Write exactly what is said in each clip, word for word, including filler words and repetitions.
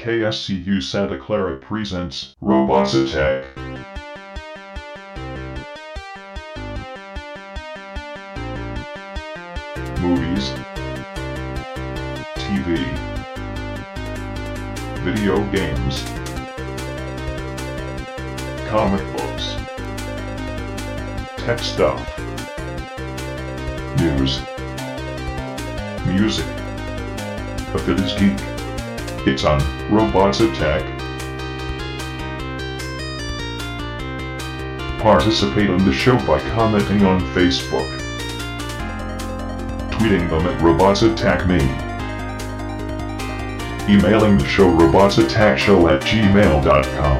K S C U Santa Clara presents Robots Attack. Movies, T V, video games, comic books, tech stuff, news, music. If it is geek, it's on Robots Attack. Participate in the show by commenting on Facebook, tweeting them at Robots Attack Me, emailing the show robotsattackshow at gmail dot com.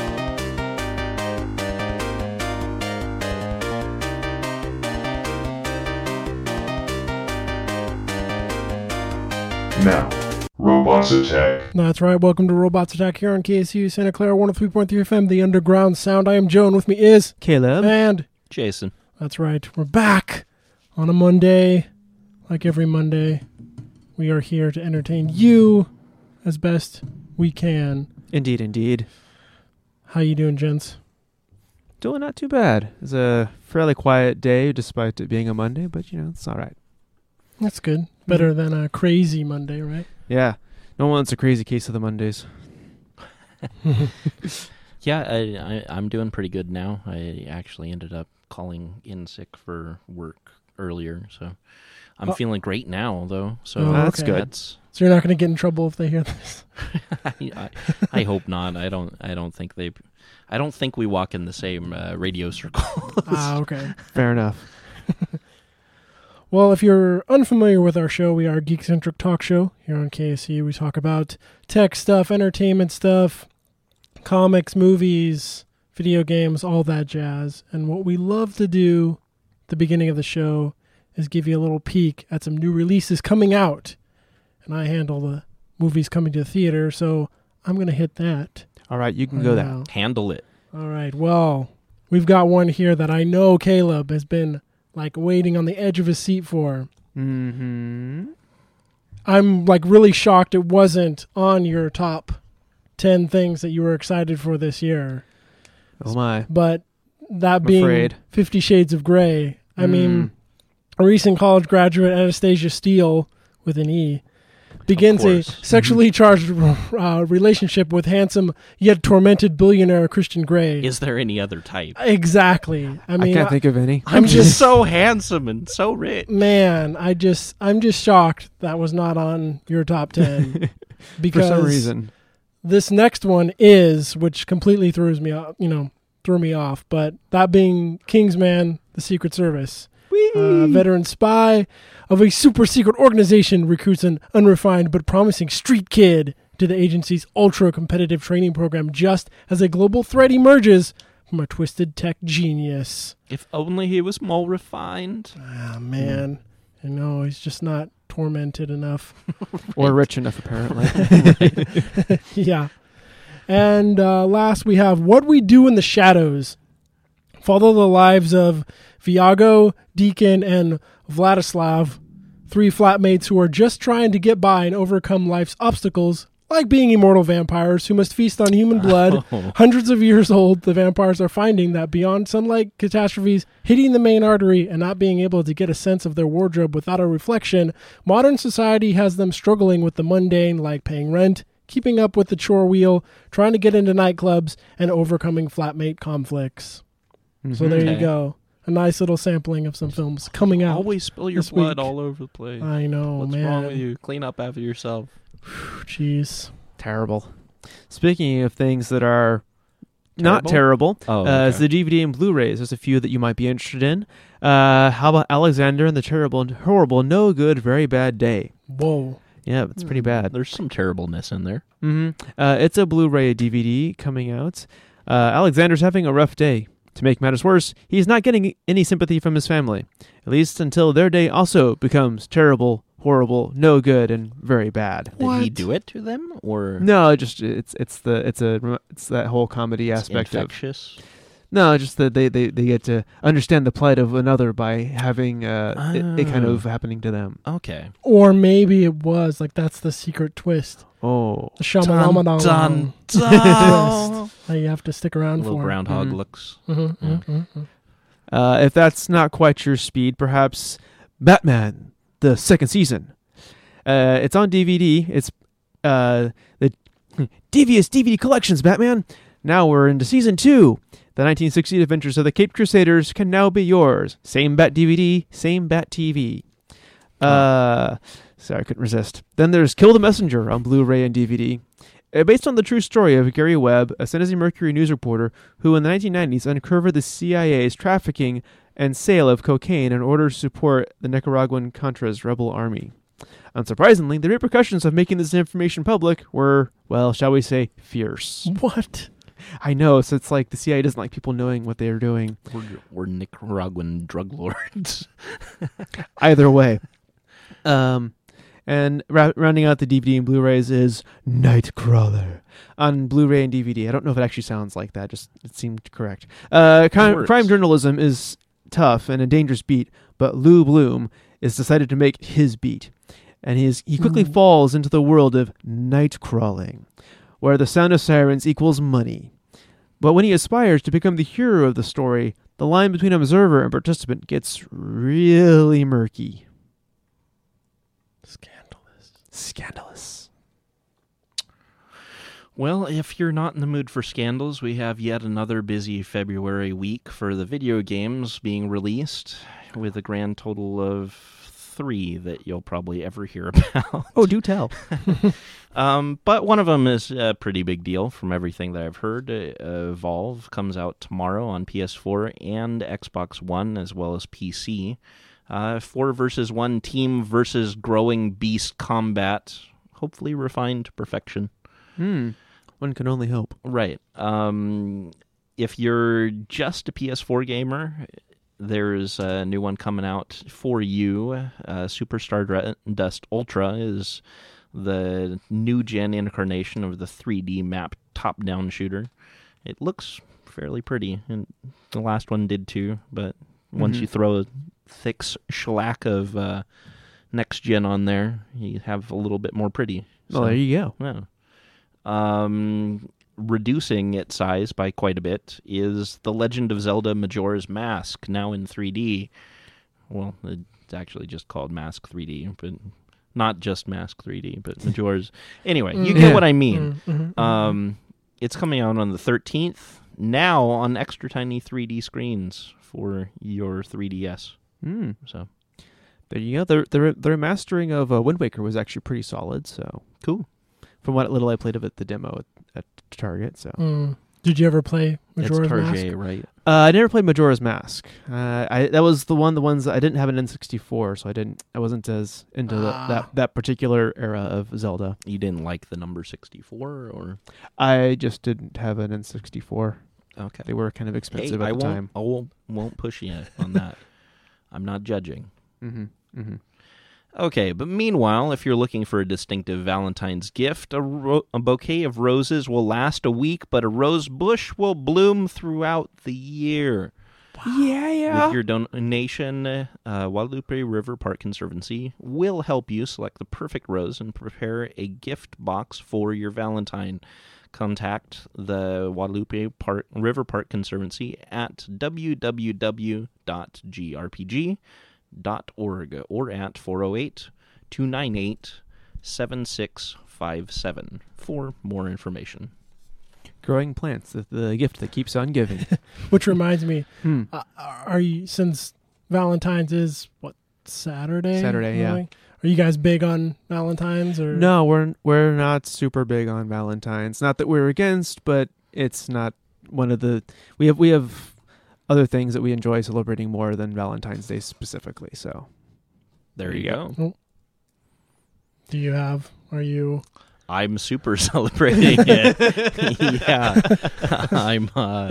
Now, Robots Attack. That's right. Welcome to Robots Attack here on K S U Santa Clara one oh three point three F M, the underground sound. I am Joe, and with me is Caleb and Jason. That's right. We're back on a Monday. Like every Monday, we are here to entertain you as best we can. Indeed, indeed. How you doing, gents? Doing not too bad. It's a fairly quiet day, despite it being a Monday, but, you know, it's all right. That's good. Better than a crazy Monday, right? Yeah. No one wants a crazy case of the Mondays. Yeah, I, I, I'm doing pretty good now. I actually ended up calling in sick for work earlier, so I'm oh. feeling great now, though. So oh, that's okay. good. That's, so you're not going to get in trouble if they hear this? I, I, I hope not. I don't. I don't think they. I don't think we walk in the same uh, radio circles. Ah, okay. Fair enough. Well, if you're unfamiliar with our show, we are a geek-centric talk show here on K S U. We talk about tech stuff, entertainment stuff, comics, movies, video games, all that jazz. And what we love to do at the beginning of the show is give you a little peek at some new releases coming out. And I handle the movies coming to the theater, so I'm going to hit that. All right, you can right go now. there. Handle it. All right, well, we've got one here that I know Caleb has been like waiting on the edge of his seat for. Mm-hmm. I'm like really shocked it wasn't on your top ten things that you were excited for this year. Oh my. But that I'm being afraid. Fifty Shades of Grey. I Mm. mean, a recent college graduate, Anastasia Steele, with an E, begins a course. sexually charged uh, relationship with handsome yet tormented billionaire Christian Grey. Is there any other type? Exactly. I I, mean, can't I- think of any. I'm I'm just just so handsome and so rich. man. I just I'm just shocked that was not on your top ten For because some reason. this next one is, which completely throws me off. You know, threw me off. But that being Kingsman: The Secret Service. A veteran spy of a super secret organization recruits an unrefined but promising street kid to the agency's ultra-competitive training program just as a global threat emerges from a twisted tech genius. If only he was more refined. Ah, man. You know, he's just not tormented enough. Or rich enough, apparently. Yeah. And uh, last, we have What We Do in the Shadows. Follow the lives of Viago, Deacon, and Vladislav, three flatmates who are just trying to get by and overcome life's obstacles, like being immortal vampires who must feast on human blood. Oh. Hundreds of years old, the vampires are finding that beyond sunlight catastrophes hitting the main artery and not being able to get a sense of their wardrobe without a reflection, modern society has them struggling with the mundane, like paying rent, keeping up with the chore wheel, trying to get into nightclubs, and overcoming flatmate conflicts. So there you Okay. go. A nice little sampling of some films coming out. Always spill your this blood week. all over the place. I know, What's man. wrong with you? Clean up after yourself. Jeez. Terrible. Speaking of things that are not terrible, Oh, uh, it's okay. the D V D and Blu-rays. There's a few that you might be interested in. Uh, how about Alexander and the Terrible and Horrible No Good Very Bad Day? Whoa. Yeah, it's pretty bad. There's some terribleness in there. Mm-hmm. Uh, it's a Blu-ray D V D coming out. Uh, Alexander's having a rough day. To make matters worse, he's not getting any sympathy from his family, at least until their day also becomes terrible, horrible, no good, and very bad. Did he What? do it to them, or No, just it's it's the it's a it's that whole comedy it's aspect of infectious? No, just that they, they, they get to understand the plight of another by having uh, it, it kind of happening to them. Okay. Or maybe it was like that's the secret twist. Oh, The Shyamalan Dun, twist dun. that you have to stick around Little for. groundhog Mhm. looks. Mm-hmm, Yeah. mm-hmm, mm-hmm. uh, if that's not quite your speed, perhaps Batman, the second season. Uh, it's on D V D. It's uh, the Devious D V D Collections, Batman. Now we're into season two. The nineteen sixty Adventures of the Caped Crusaders can now be yours. Same Bat D V D, same Bat T V. Uh, sorry, I couldn't resist. Then there's Kill the Messenger on Blu-ray and D V D. Uh, based on the true story of Gary Webb, a San Jose Mercury news reporter who in the nineteen nineties uncovered the C I A's trafficking and sale of cocaine in order to support the Nicaraguan Contras rebel army. Unsurprisingly, the repercussions of making this information public were, well, shall we say, fierce. What? I know, so it's like the C I A doesn't like people knowing what they're doing. We're, we're Nicaraguan drug lords. Either way. Um, and ra- rounding out the D V D and Blu-rays is Nightcrawler on Blu-ray and D V D. I don't know if it actually sounds like that, just it seemed correct. Uh, crime, works. crime journalism is tough and a dangerous beat, but Lou Bloom is decided to make his beat. And he, is, he quickly Mm. falls into the world of night crawling, where the sound of sirens equals money. But when he aspires to become the hero of the story, the line between observer and participant gets really murky. Scandalous. Scandalous. Well, if you're not in the mood for scandals, we have yet another busy February week for the video games being released, with a grand total of three that you'll probably ever hear about. Oh, do tell. Um, but one of them is a pretty big deal from everything that I've heard. Uh, Evolve comes out tomorrow on P S four and Xbox One, as well as P C. Uh, four versus one team versus growing beast combat, hopefully refined to perfection. Hmm. One can only hope. Right. Um, if you're just a P S four gamer, there's a new one coming out for you. Uh, Superstar Dust Ultra is the new gen incarnation of the three D map top-down shooter. It looks fairly pretty, and the last one did too, but once Mhm. you throw a thick s- shellac of uh, next gen on there, you have a little bit more pretty. Well, there you go. Yeah. Um, reducing its size by quite a bit is The Legend of Zelda Majora's Mask, now in three D. Well, it's actually just called Mask three D, but not just Mask three D, but Majora's. Anyway, you Mm. get Yeah. what I mean. Mm, mhm, Um, it's coming out on the thirteenth, now on extra tiny three D screens for your three D S. Hmm. So, There you go. The, the, the remastering of uh, Wind Waker was actually pretty solid, so cool. from what little I played of it, the demo at, at Target, so. mm. Did you ever play Majora's it's Mask? Tarjay, right? Uh, I never played Majora's Mask. Uh, I that was the one. The ones I didn't have an N sixty-four, so I didn't. I wasn't as into the, Ah. that that particular era of Zelda. You didn't like the number sixty-four, or I just didn't have an N sixty-four. okay? They were kind of expensive Hey, at I the won't, time. I won't, won't push you on that. I'm not judging. Mm-hmm. Mm-hmm. Okay, but meanwhile, if you're looking for a distinctive Valentine's gift, a, ro- a bouquet of roses will last a week, but a rose bush will bloom throughout the year. Yeah, yeah. With your donation, uh, Guadalupe River Park Conservancy will help you select the perfect rose and prepare a gift box for your Valentine. Contact the Guadalupe Park, River Park Conservancy at w w w dot g r p g dot org or at four oh eight, two nine eight, seven six five seven for more information. Growing plants, the, the gift that keeps on giving. Which reminds me, hmm. uh, are you, since Valentine's is what, Saturday? Saturday, yeah. Like, are you guys big on Valentine's or No, we're we're not super big on Valentine's. Not that we're against, but it's not one of the we have we have other things that we enjoy celebrating more than Valentine's Day specifically. So There, There you you go. go. do you have? Are you? I'm super celebrating it. Yeah. I'm, uh...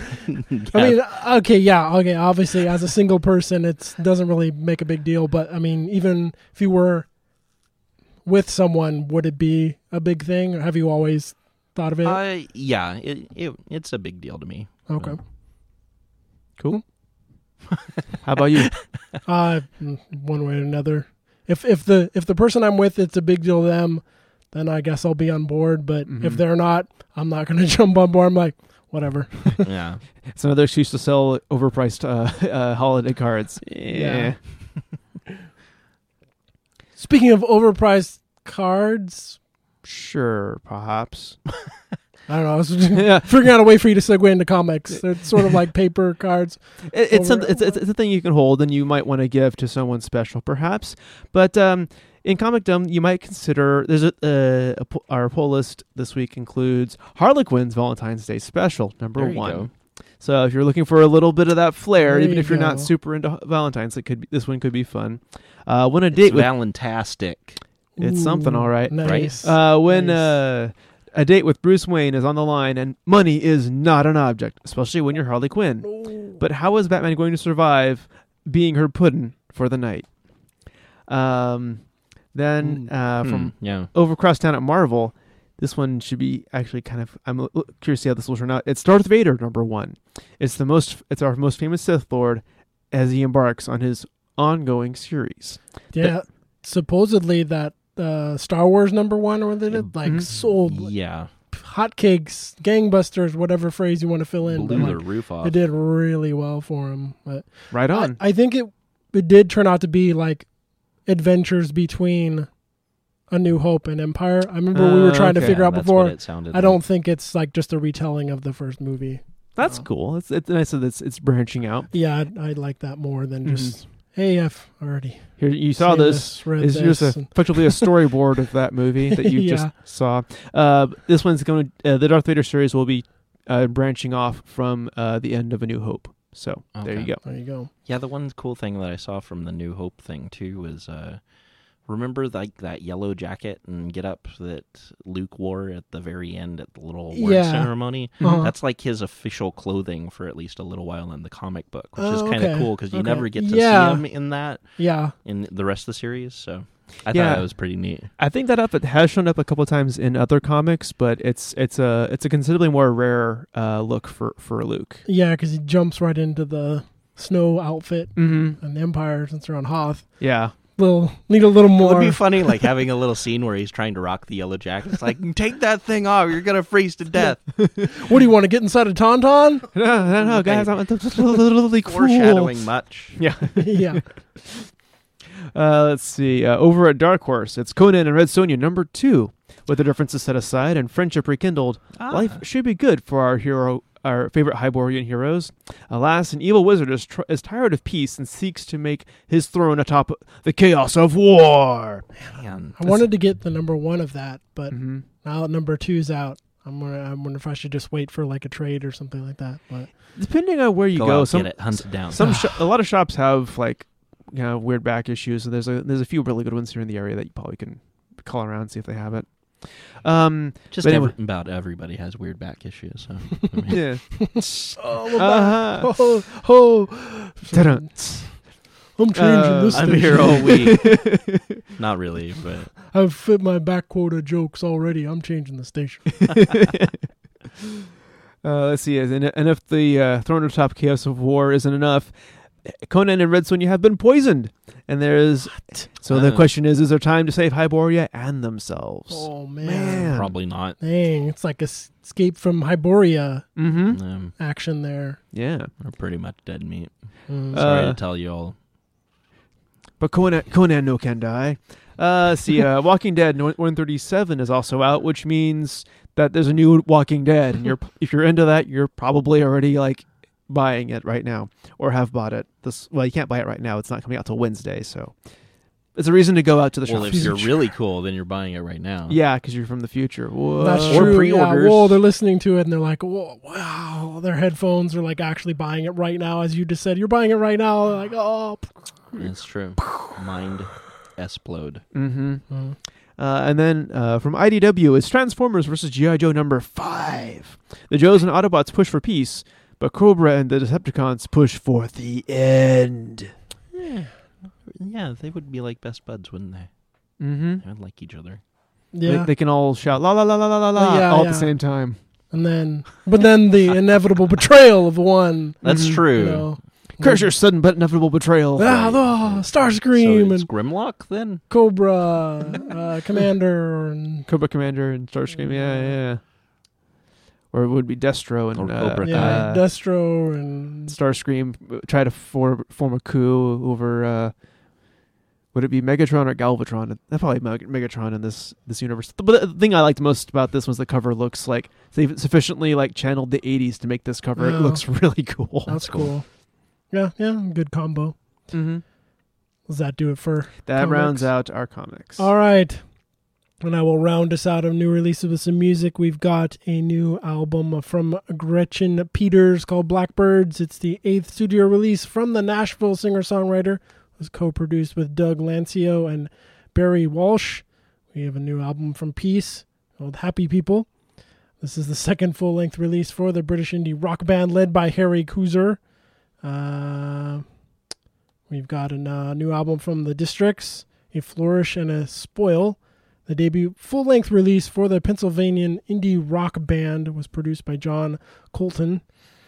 I mean, okay, yeah, okay. Obviously, as a single person, it doesn't really make a big deal. But I mean, even if you were with someone, would it be a big thing? Or have you always thought of it? Uh, yeah, it, it it's a big deal to me. okay. Cool. How about you? Uh, mm, one way or another. If if the if the person I'm with, it's a big deal to them, then I guess I'll be on board. But Mhm. if they're not, I'm not going to jump on board. I'm like, whatever. Yeah. It's another excuse to sell overpriced uh, uh, holiday cards. Yeah. Speaking of overpriced cards, Sure, perhaps. I don't know. I was Yeah. figuring out a way for you to segue into comics. It's sort of like paper cards. It, it's, Over- something, it's it's it's a thing you can hold and you might want to give to someone special, perhaps. But um, in comicdom, you might consider there's a, uh, a po- our poll list this week includes Harlequin's Valentine's Day special number There you one. go. So if you're looking for a little bit of that flair, There even you if you're not go. super into Valentine's, it could be, this one could be fun. Uh, when a date It's with Valentastic. It's something, all right. Nice. Uh, when Nice. uh, a date with Bruce Wayne is on the line and money is not an object, especially when you're Harley Quinn. Ooh. But how is Batman going to survive being her puddin' for the night? Um, then uh, Hmm, from yeah. Overcross down at Marvel, this one should be actually kind of. I'm a- curious to see how this will turn out. It's Darth Vader number one. It's the most. It's our most famous Sith Lord as he embarks on his ongoing series. Yeah, supposedly that uh, Star Wars number one, or what they did, like Mhm. sold like, Yeah. hotcakes, gangbusters, whatever phrase you want to fill in. Blew but, the like, roof off. it did really well for him. But Right I, on. I think it it did turn out to be like adventures between A New Hope and Empire. I remember we were Uh, trying to okay. figure Yeah, out that's before. what it sounded I don't like. think it's like just a retelling of the first movie. That's uh, cool. It's it's nice that it's it's branching out. Yeah, I, I like that more than Mhm. just hey, I've already Here you saw seen this. read It's just this, a, and- effectively a storyboard of that movie that you Yeah. just saw. Uh, this one's going to uh, the Darth Vader series will be uh, branching off from uh, the end of A New Hope. So there you Okay. go. There you go. Yeah, the one cool thing that I saw from the New Hope thing too was uh remember like that yellow jacket and get up that Luke wore at the very end at the little award Yeah. ceremony? Uh-huh. That's like his official clothing for at least a little while in the comic book, which is Oh, kind of okay. cool because you Okay. never get to Yeah. see him in that Yeah. in the rest of the series. So I Yeah. thought that was pretty neat. I think that outfit has shown up a couple times in other comics, but it's it's a it's a considerably more rare uh, look for for Luke. Yeah, because he jumps right into the snow outfit Mm-hmm. and the Empire since they're on Hoth. Yeah. Little need a little It more. would be funny, like having a little scene where he's trying to rock the yellow jacket. It's like, take that thing off, you're gonna freeze to death. What do you want to get inside a tauntaun? No, no, no, guys, I'm totally cool. Foreshadowing much. Yeah. Yeah. Uh, let's see. Uh, over at Dark Horse, it's Conan and Red Sonja number two. With the differences set aside and friendship rekindled, Ah. life should be good for our hero, our favorite Hyborian heroes. Alas, an evil wizard is, tr- is tired of peace and seeks to make his throne atop the chaos of war. Man. I wanted to get the number one of that, but Mm-hmm. now that number two's out, I'm wondering, I'm wondering if I should just wait for like a trade or something like that. But Depending on where you Go, go, out, some get it, hunt it down. some sho- a lot of shops have like you know weird back issues. So there's a there's a few really good ones here in the area that you probably can call around and see if they have it. Um, Just but anyway. every, about everybody has weird back issues. So I mean, yeah. oh, Uh-huh. oh, oh. Ta-dun. I'm changing Uh, this. I'm station. here all week. Not really, but I've fit my back quota jokes already. I'm changing the station. Uh, let's see, and, and if the uh, throne atop chaos of war isn't enough, Conan and Red Sonja have been poisoned, and there's so the Uh. question is: is there time to save Hyboria and themselves? Oh man. Man. probably not. Dang, it's like a s- escape from Hyboria Mm-hmm. Um, action there. Yeah, we're pretty much dead meat. Mm. Sorry Uh, to tell you all. but Conan, Conan no can die. Uh, see, uh, Walking Dead one thirty-seven is also out, which means that there's a new Walking Dead, and you're if you're into that, you're probably already like buying it right now or have bought it. This well, you can't buy it right now; it's not coming out till Wednesday, so it's a reason to go out to the Well, shop. if you're really cool, then you're buying it right now. Yeah, because you're from the future. Whoa. That's Or true. pre-orders. Yeah, whoa, they're listening to it and they're like, whoa, wow, their headphones are like actually buying it right now. As you just said, you're buying it right now. They're like, oh. That's true. Mind explode. Mm-hmm. Mm. Uh, and then uh, from I D W, it's Transformers versus G I. Joe number five. The Joes and Autobots push for peace, but Cobra and the Decepticons push for the end. Yeah. Yeah, they would be like best buds, wouldn't they? Mm-hmm. They would like each other. Yeah. They, they can all shout la la la la la la la Yeah, all yeah. at the same time. And then, but then the inevitable betrayal of one. That's you true. know. Curse your sudden but inevitable betrayal. Ah, oh, Starscream So it's and Grimlock then? Cobra, uh, Commander, and Cobra Commander and Starscream, yeah, yeah, yeah. Or it would be Destro and Or uh, Cobra yeah, uh, Destro and Starscream try to form form a coup over. Uh, would it be Megatron or Galvatron? That's probably Meg- Megatron in this this universe. But the thing I liked most about this was the cover looks like they've sufficiently like channeled the eighties to make this cover. Yeah. It looks really cool. that's cool. Yeah, yeah, good combo. Mm-hmm. Does that do it for That comics? rounds out our comics. All right. And I will round us out of new releases with some music. We've got a new album from Gretchen Peters called Blackbirds. It's the eighth studio release from the Nashville singer-songwriter. It was co-produced with Doug Lancio and Barry Walsh. We have a new album from Peace called Happy People. This is the second full-length release for the British indie rock band led by Harry Kuzer. Uh, we've got a uh, new album from The Districts, A Flourish and a Spoil. The debut full-length release for the Pennsylvanian indie rock band was produced by John Colton.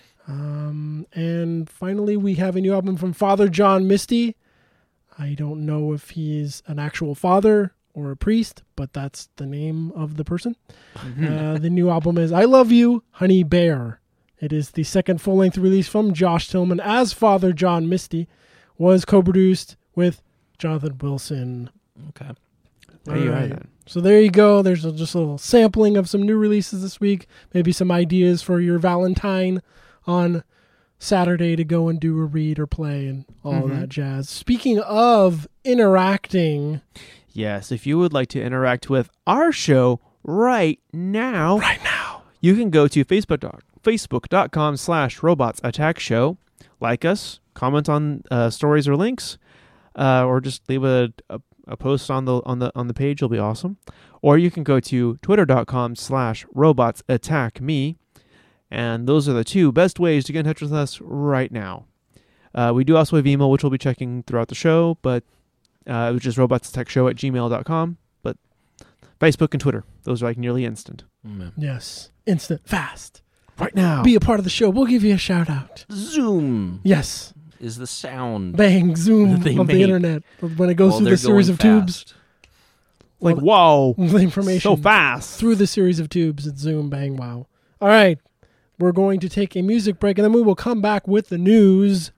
Um, and finally, we have a new album from Father John Misty. I don't know if he's an actual father or a priest, but that's the name of the person. Uh, the new album is I Love You, Honey Bear. It is the second full-length release from Josh Tillman as Father John Misty. Was co-produced with Jonathan Wilson. Okay. There you are Alright. then. So there you go. There's a, just a little sampling of some new releases this week. Maybe some ideas for your Valentine on Saturday to go and do a read or play and all Mhm. of that jazz. Speaking of interacting, Yes, if you would like to interact with our show right now, right now, you can go to Facebook doc, facebook.com slash robots attack show, like us, comment on uh, stories or links, uh, or just leave a, a, a post on the on the on the page. It'll be awesome. Or you can go to twitter.com slash robots attack me, and those are the two best ways to get in touch with us right now. Uh, we do also have email, which we'll be checking throughout the show, but uh, which is robotsattackshow at gmail dot com. But Facebook and Twitter, those are like nearly instant. Mm. yes, instant, fast. Right now. Be a part of the show. We'll give you a shout out. Zoom Yes, is the sound. bang, zoom That they of the make. internet when it goes while through they're the series going of tubes. fast. like, Well, whoa, The information so fast. through the series of tubes at Zoom, bang, wow. All right, we're going to take a music break, and then we will come back with the news.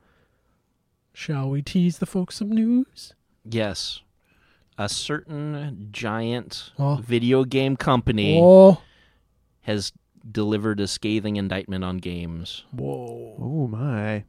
Shall we tease the folks some news? Yes. A certain giant Oh. video game company Oh, has delivered a scathing indictment on games. whoa. Oh, my.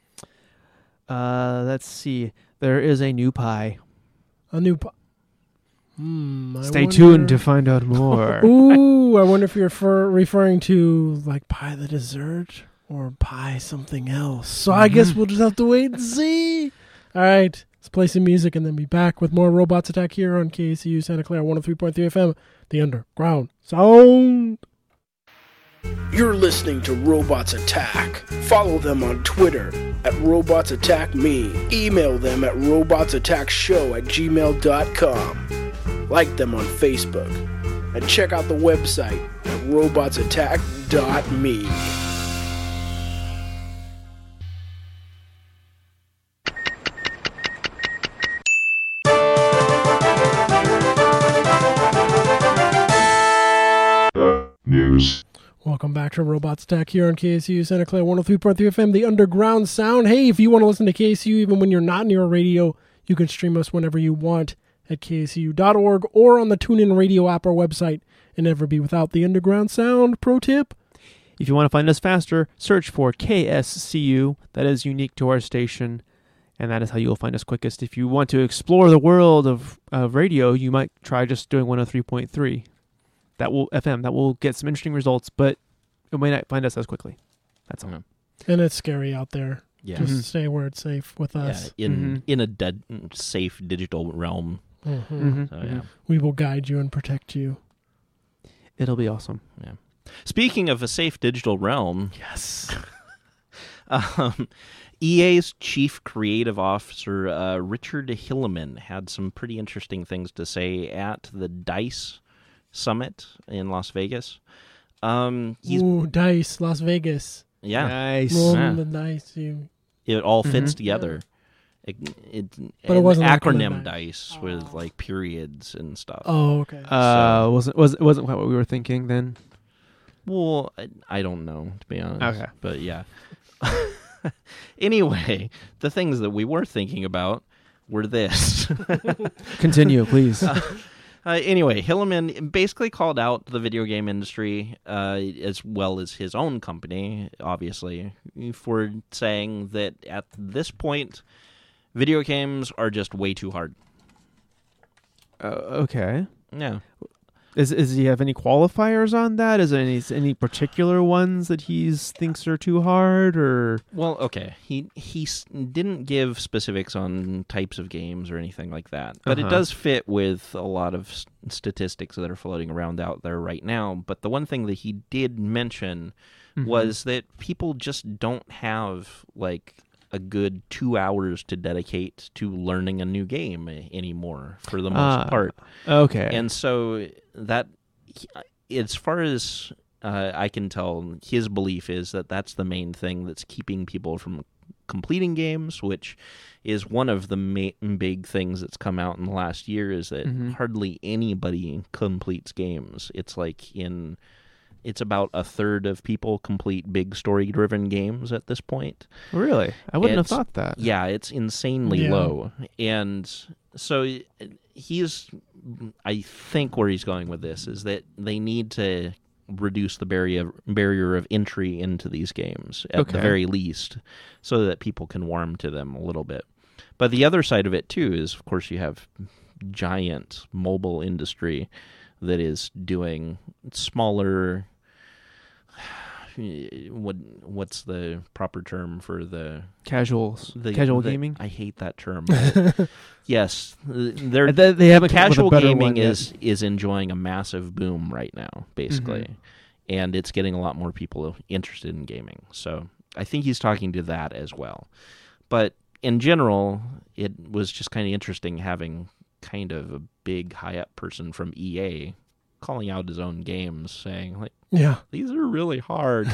Uh, let's see. There is a new pie. A new... Po- hmm, I Stay wonder- tuned to find out more. Ooh, I wonder if you're refer- referring to, like, pie the dessert or pie something else. So I Mm-hmm. guess we'll just have to wait and see. All right, let's play some music and then be back with more Robots Attack here on K C U Santa Clara one oh three point three F M, the Underground Sound. You're listening to Robots Attack. Follow them on Twitter at Robots Attack Me. Email them at robotsattackshow at gmail dot com. Like them on Facebook. And check out the website at robotsattack dot me. Uh, news. Welcome back to Robots Attack here on K S U Santa Clara one oh three point three F M, the Underground Sound. Hey, if you want to listen to K S U even when you're not near a radio, you can stream us whenever you want at K S U dot org or on the TuneIn Radio app or website, and never be without the Underground Sound. Pro tip. If you want to find us faster, search for K S C U. That is unique to our station, and that is how you'll find us quickest. If you want to explore the world of, of radio, you might try just doing one oh three point three. That will F M. That will get some interesting results, but it may not find us as quickly. That's all. Mhm. And it's scary out there. Yeah. Just Mhm. stay where it's safe with Yeah, us. in Mhm. in a dead, safe digital realm. Mhm. Mhm, So, mhm. yeah. We will guide you and protect you. It'll be awesome. Speaking of a safe digital realm, Yes. um, E A's chief creative officer, uh, Richard Hilleman, had some pretty interesting things to say at the DICE Summit in Las Vegas. Um, he's Ooh, dice, Las Vegas. yeah, Nice. Rolling Yeah. the dice. You, it all fits Mhm. together. It, it, But it and wasn't like one of acronym dice. dice with like periods and stuff. oh, okay. Uh, wasn't was it wasn't quite what we were thinking then. Well, I, I don't know, to be honest. Okay. But yeah. Anyway, the things that we were thinking about were this. Continue, please. Uh, anyway, Hilliman basically called out the video game industry, uh, as well as his own company, obviously, for saying that at this point, video games are just way too hard. uh, okay. Yeah. Is is he have any qualifiers on that? Is there any any particular ones that he thinks are too hard, or Well, okay. He he s- didn't give specifics on types of games or anything like that, but Uh-huh. it does fit with a lot of s- statistics that are floating around out there right now. But the one thing that he did mention Mhm. was that people just don't have like a good two hours to dedicate to learning a new game anymore for the most Ah, part. okay? And so that, as far as uh, I can tell, his belief is that that's the main thing that's keeping people from completing games, which is one of the ma- big things that's come out in the last year, is that Mhm. hardly anybody completes games. It's like in... It's about a third of people complete big story-driven games at this point. Really, I wouldn't have It's- thought that. Yeah, it's insanely Yeah. low. And so he's, I think where he's going with this is that they need to reduce the barrier barrier of entry into these games at Okay. the very least, so that people can warm to them a little bit. But the other side of it too is, of course, you have giant mobile industry that is doing smaller... What what's the proper term for the Casuals, the casual the- gaming. I hate that term. Yes, they're Uh, they, they haven't come up with a casual better gaming one yet. is is enjoying a massive boom right now, basically, Mhm. and it's getting a lot more people interested in gaming. So I think he's talking to that as well. But in general, it was just kind of interesting having kind of a big high up person from E A calling out his own games, saying like, yeah. these are really hard.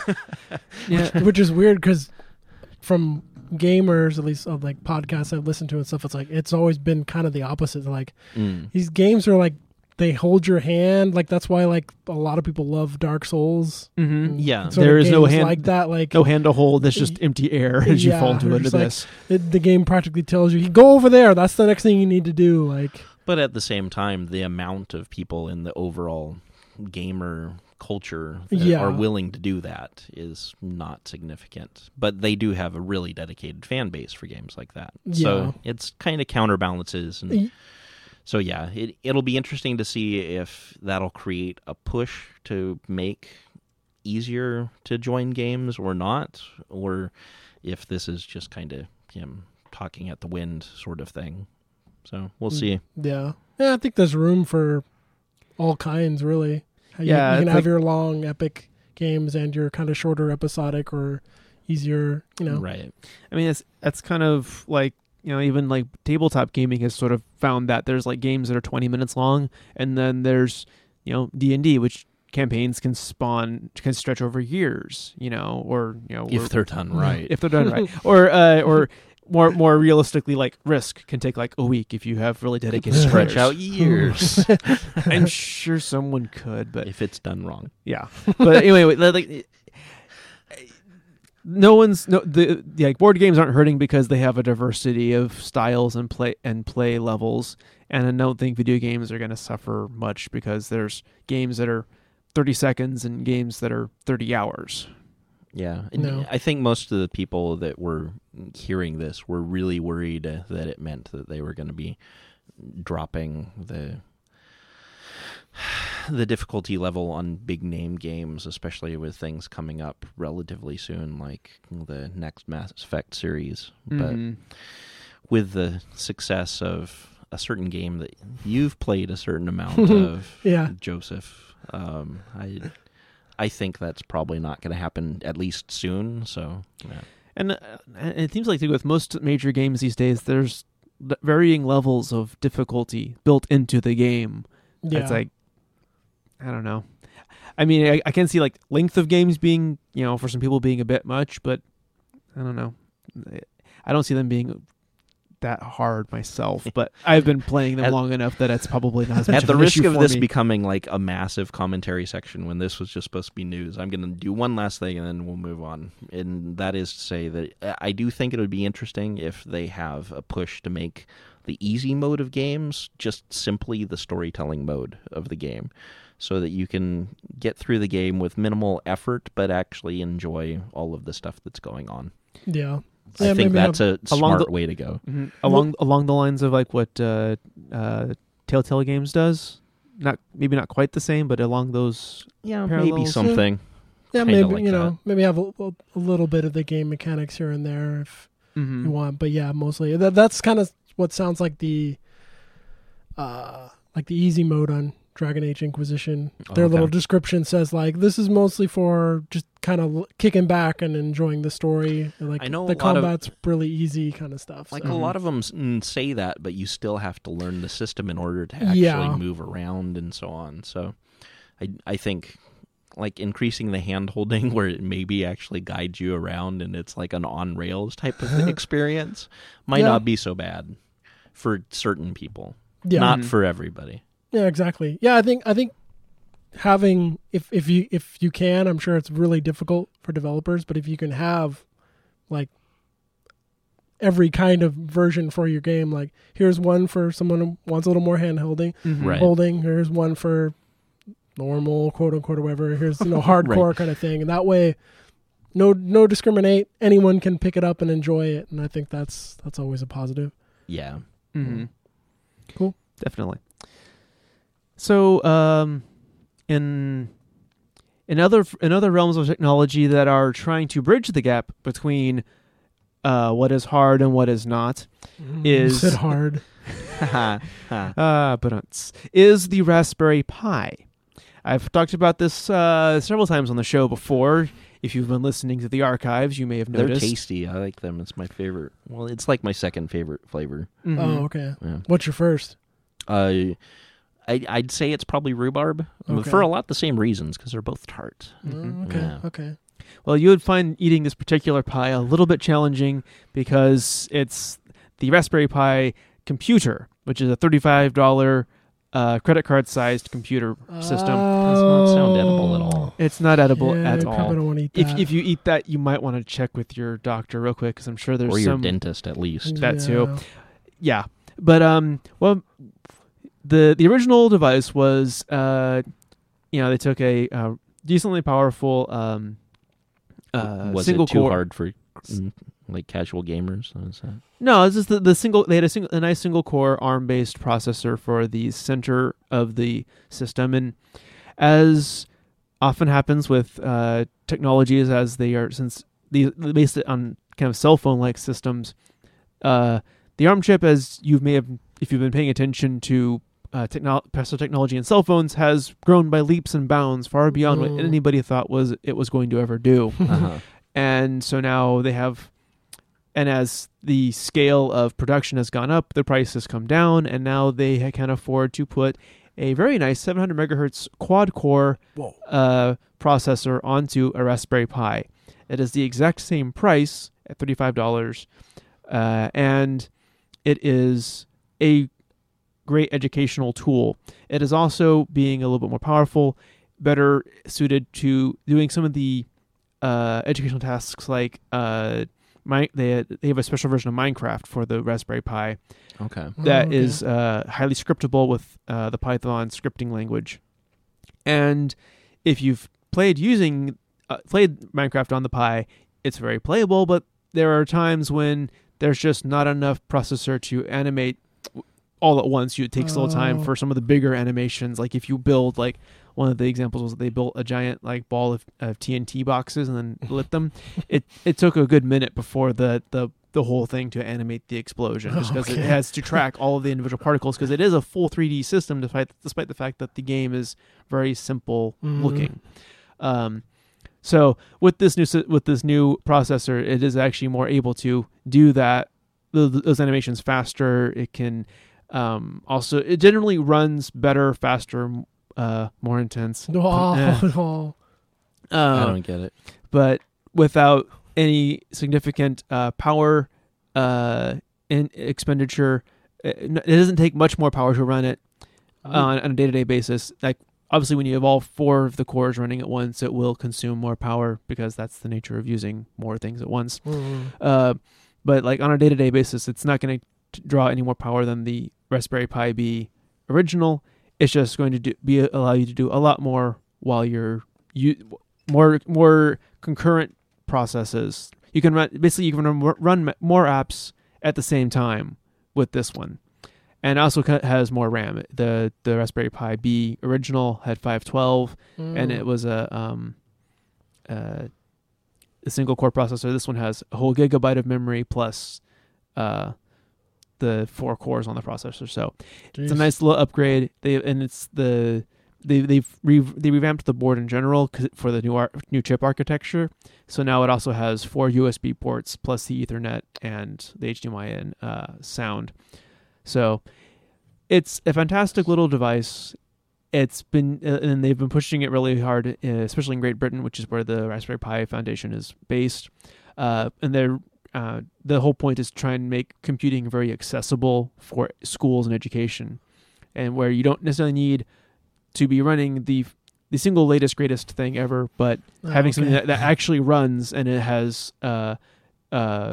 Yeah. Which is weird because from gamers, at least of like podcasts I've listened to and stuff, it's like it's always been kind of the opposite. Like Mm. these games are like they hold your hand. Like that's why like a lot of people love Dark Souls. hmm and Yeah. sort There of is no games hand- like that. Like No hand to hold. There's just empty air as you Yeah, fall into you're into just like- this. it, the game practically tells you, go over there. That's the next thing you need to do. Like But at the same time, the amount of people in the overall gamer culture that Yeah. are willing to do that is not significant. But they do have a really dedicated fan base for games like that. Yeah. So it's kind of counterbalances. And Y- so, yeah, it, it'll be interesting to see if that'll create a push to make easier to join games or not, or if this is just kind of him talking at the wind sort of thing. So we'll see. yeah, yeah. I think there's room for all kinds, really. You- Yeah, you, can it's have like- your long epic games and your kind of shorter episodic or easier. You know, Right. I mean, it's that's kind of like, you know, even like tabletop gaming has sort of found that there's like games that are twenty minutes long, and then there's, you know, D and D, which campaigns can spawn can stretch over years, you know, or you know, or- If they're done right. if they're done right, or uh, or more more realistically, like Risk can take like a week if you have really dedicated Stretch players. out years I'm sure someone could, but if it's dane wrong. yeah. But anyway, like, no one's no the, the like board games aren't hurting because they have a diversity of styles and play and play levels, and I don't think video games are going to suffer much because there's games that are thirty seconds and games that are thirty hours. Yeah. And No. I think most of the people that were hearing this were really worried uh, that it meant that they were going to be dropping the the difficulty level on big name games, especially with things coming up relatively soon, like the next Mass Effect series. But Mhm. with the success of a certain game that you've played a certain amount of, Yeah. Joseph, um, I I think that's probably not going to happen, at least soon. So, yeah. And uh, it seems like too, with most major games these days, there's th- varying levels of difficulty built into the game. yeah. It's like, I don't know. I mean, I, I can see like length of games being, you know, for some people being a bit much, but I don't know. I don't see them being that hard myself, but I've been playing them At- long enough that it's probably not as much At of the an risk issue of for this me. becoming like a massive commentary section when this was just supposed to be news, I'm going to do one last thing and then we'll move on. And that is to say that I do think it would be interesting if they have a push to make the easy mode of games just simply the storytelling mode of the game, so that you can get through the game with minimal effort but actually enjoy all of the stuff that's going on. Yeah. I Yeah, think maybe that's have- a Along smart the- way to go. hmm Along along the lines of like what uh, uh, Telltale Games does. Not maybe not quite the same, but along those. Yeah, Parallels. maybe something. Yeah, Kinda maybe like you know, that. maybe have a, a, a little bit of the game mechanics here and there if Mhm. you want, but yeah, mostly that that's kind of what sounds like the uh like the easy mode on Dragon Age Inquisition. Their Okay. little description says like this is mostly for just kind of kicking back and enjoying the story. Like I know the a lot of- combat's really easy kind of stuff. Like so. a lot of them mm, say that, but you still have to learn the system in order to actually Yeah. move around and so on. So I I think like increasing the hand holding where it maybe actually guides you around and it's like an on rails type of experience might Yeah. not be so bad for certain people. yeah, Not Mhm. for everybody. yeah, exactly. Yeah, I think I think having if if you if you can, I'm sure it's really difficult for developers, but if you can have like every kind of version for your game, like here's one for someone who wants a little more hand holding, Mhm. Right. holding. Here's one for normal, quote unquote, or whatever. Here's you know hardcore kind of thing, and that way, no no discriminate. Anyone can pick it up and enjoy it, and I think that's that's always a positive. Yeah. Mm-hmm. Cool. Definitely. So, um, in in other in other realms of technology that are trying to bridge the gap between uh, what is hard and what is not, Is- You said hard. Ha, ha. uh, but it's- is the Raspberry Pi. I've talked about this uh, several times on the show before. If you've been listening to the archives, you may have They're noticed. tasty. I like them. It's my favorite. Well, it's like my second favorite flavor. Mhm. Oh, okay. Yeah. What's your first? Uh, I, I'd say it's probably rhubarb Okay. for a lot the same reasons because they're both tart. Mhm. Oh, okay. Yeah. Okay. Well, you would find eating this particular pie a little bit challenging because it's the Raspberry Pi computer, which is a thirty-five dollars uh, credit card sized computer system. Does not sound edible at Oh. all. It's not edible Yeah, at you probably all. don't want to eat If that. if you eat that, you might want to check with your doctor real quick because I'm sure there's Or your some dentist, at least. that too. Yeah. yeah. But um, well, the the original device was uh, you know, they took a uh, decently powerful um, uh, Was single it too core. hard for mm, like casual gamers? Is that- No, it's just the, the single. They had a single, a nice single core ARM based processor for the center of the system, and as often happens with uh, technologies, as they are since these based it on kind of cell phone like systems, uh, the ARM chip, as you may have, if you've been paying attention to uh, techno- processor technology in cell phones, has grown by leaps and bounds, far beyond what Mm. anybody thought was it was going to ever do. Uh-huh. And so now they have, and as the scale of production has gone up, the price has come down, and now they ha- can afford to put a very nice seven hundred megahertz quad core Whoa. uh, processor onto a Raspberry Pi. It is the exact same price at thirty-five dollars, uh, and it is a great educational tool. It is also being a little bit more powerful, better suited to doing some of the uh, educational tasks like uh, my, they they have a special version of Minecraft for the Raspberry Pi Okay. that Oh, is okay. uh, highly scriptable with uh, the Python scripting language. And if you've played using uh, played Minecraft on the Pi, it's very playable. But there are times when there's just not enough processor to animate all at once. You, it takes a little time Oh. for some of the bigger animations. Like if you build like one of the examples was they built a giant like ball of, of T N T boxes and then lit them. it it took a good minute before the the the whole thing to animate the explosion, just because Okay. it has to track all of the individual particles, because it is a full three D system, despite despite the fact that the game is very simple Mhm. looking. Um, so with this new sy- with this new processor, it is actually more able to do that th- those animations faster. It can um, also it generally runs better, faster, m- uh, more intense. Oh, Eh. oh. I Uh, don't get it. but without any significant uh, power uh, in expenditure. It, it doesn't take much more power to run it on, on a day-to-day basis. Like obviously, when you have all four of the cores running at once, it will consume more power because that's the nature of using more things at once. Mm. Uh, but like on a day-to-day basis, it's not going to draw any more power than the Raspberry Pi B original. It's just going to do, be allow you to do a lot more while you're you more more concurrent processes. You can run basically you can run, run more apps at the same time with this one, and also has more RAM. The the Raspberry Pi B original had five twelve, Mm. and it was a um uh, a single core processor. This one has a whole gigabyte of memory plus uh the four cores on the processor. So it's a Jeez. nice little upgrade. They and it's the they they've re, they revamped the board in general 'cause for the new ar- new chip architecture. So now it also has four U S B ports plus the Ethernet and the H D M I and uh, sound. So it's a fantastic little device. It's been uh, and they've been pushing it really hard, uh, especially in Great Britain, which is where the Raspberry Pi Foundation is based. Uh, and they're uh, the whole point is to try and make computing very accessible for schools and education, and where you don't necessarily need to be running the the single latest greatest thing ever, but Oh, having okay. something that, that actually runs and it has uh, uh,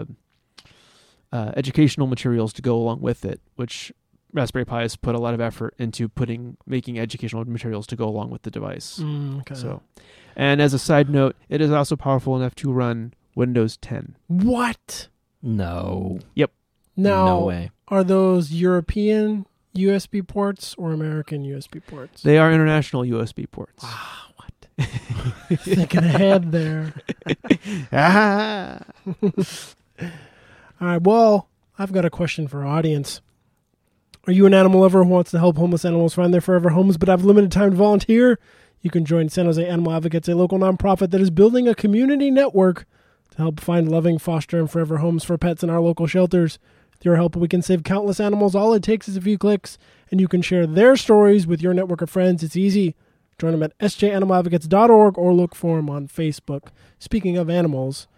uh, educational materials to go along with it, which Raspberry Pi has put a lot of effort into putting making educational materials to go along with the device. Mm, okay. So, and as a side note, it is also powerful enough to run Windows ten. What? No. Now, no way. are those European U S B ports or American U S B ports? They are international U S B ports. Ah, what? Thinking ahead there. ah. All right, well, I've got a question for our audience. Are you an animal lover who wants to help homeless animals find their forever homes but have limited time to volunteer? You can join San Jose Animal Advocates, a local nonprofit that is building a community network to help find loving, foster, and forever homes for pets in our local shelters. With your help, we can save countless animals. All it takes is a few clicks, and you can share their stories with your network of friends. It's easy. Join them at s j animal advocates dot org or look for them on Facebook. Speaking of animals,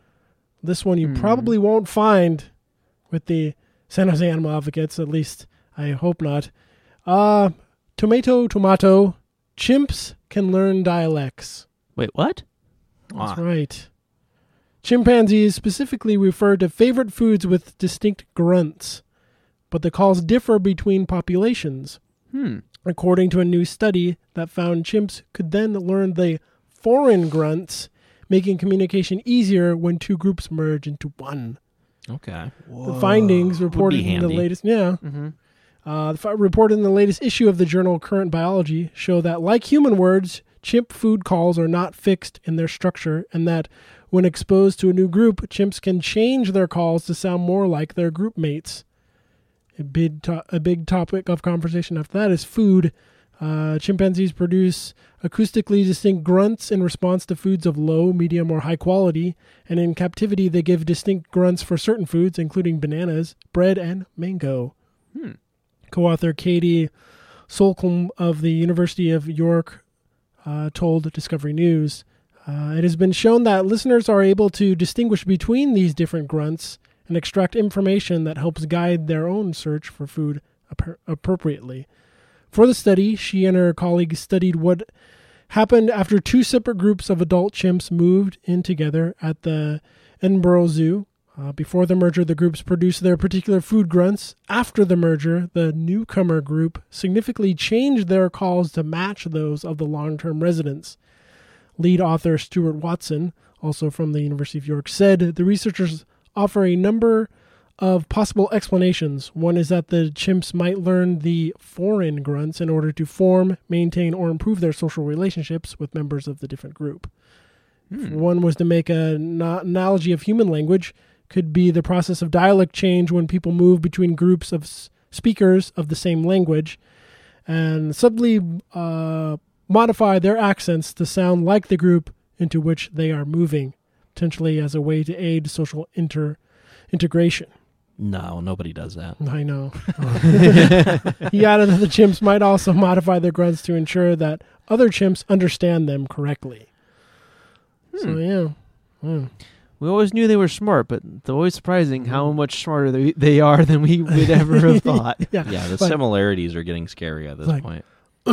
this one you Hmm. probably won't find with the San Jose Animal Advocates, at least I hope not. Uh, tomato, tomato, chimps can learn dialects. Wait, what? That's Ah. right. Chimpanzees specifically refer to favorite foods with distinct grunts, but the calls differ between populations. Hmm. According to a new study that found chimps could then learn the foreign grunts, making communication easier when two groups merge into one. Okay. The findings reported in the handy. latest, yeah, Mm-hmm. uh, the fi- reported in the latest issue of the journal Current Biology show that, like human words, chimp food calls are not fixed in their structure, and that when exposed to a new group, chimps can change their calls to sound more like their group mates. A big, to- a big topic of conversation after that is food. Uh, chimpanzees produce acoustically distinct grunts in response to foods of low, medium, or high quality, and in captivity they give distinct grunts for certain foods, including bananas, bread, and mango. Hmm. Co-author Katie Solcombe of the University of York uh, told Discovery News, uh, it has been shown that listeners are able to distinguish between these different grunts and extract information that helps guide their own search for food ap- appropriately. For the study, she and her colleagues studied what happened after two separate groups of adult chimps moved in together at the Edinburgh Zoo. Uh, before the merger, the groups produced their particular food grunts. After the merger, the newcomer group significantly changed their calls to match those of the long-term residents. Lead author Stuart Watson, also from the University of York, said the researchers offer a number of possible explanations. One is that the chimps might learn the foreign grunts in order to form, maintain, or improve their social relationships with members of the different group. Hmm. If one was to make an analogy of human language, could be the process of dialect change when people move between groups of s- speakers of the same language and subtly uh, modify their accents to sound like the group into which they are moving, potentially as a way to aid social inter- integration. No, nobody does that. I know. He added that the chimps might also modify their grunts to ensure that other chimps understand them correctly. Hmm. So, yeah. Hmm. We always knew they were smart, but it's always surprising how much smarter they, they are than we would ever have thought. Yeah, Yeah, the Like- similarities are getting scary at this Like- point.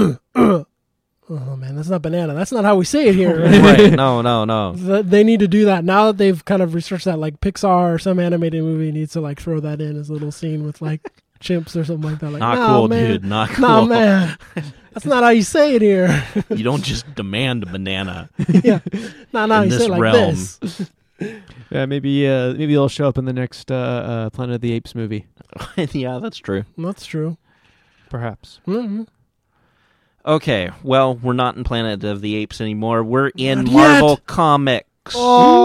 Oh, man, that's not banana. That's not how we say it here. Right? No, no, no. Th- They need to do that. Now that they've kind of researched that, like Pixar or some animated movie needs to like throw that in as a little scene with like chimps or something like that. Like, Not nah, cool, man. dude. Not cool. Nah, man. That's not how you say it here. You don't just demand a banana. yeah. Nah, nah, In you say this it like realm. this. Yeah, maybe uh, maybe they'll show up in the next uh, uh, Planet of the Apes movie, Yeah, that's true. That's true. perhaps. Mm-hmm. Okay, well, we're not in Planet of the Apes anymore. We're in Not Marvel yet. Comics.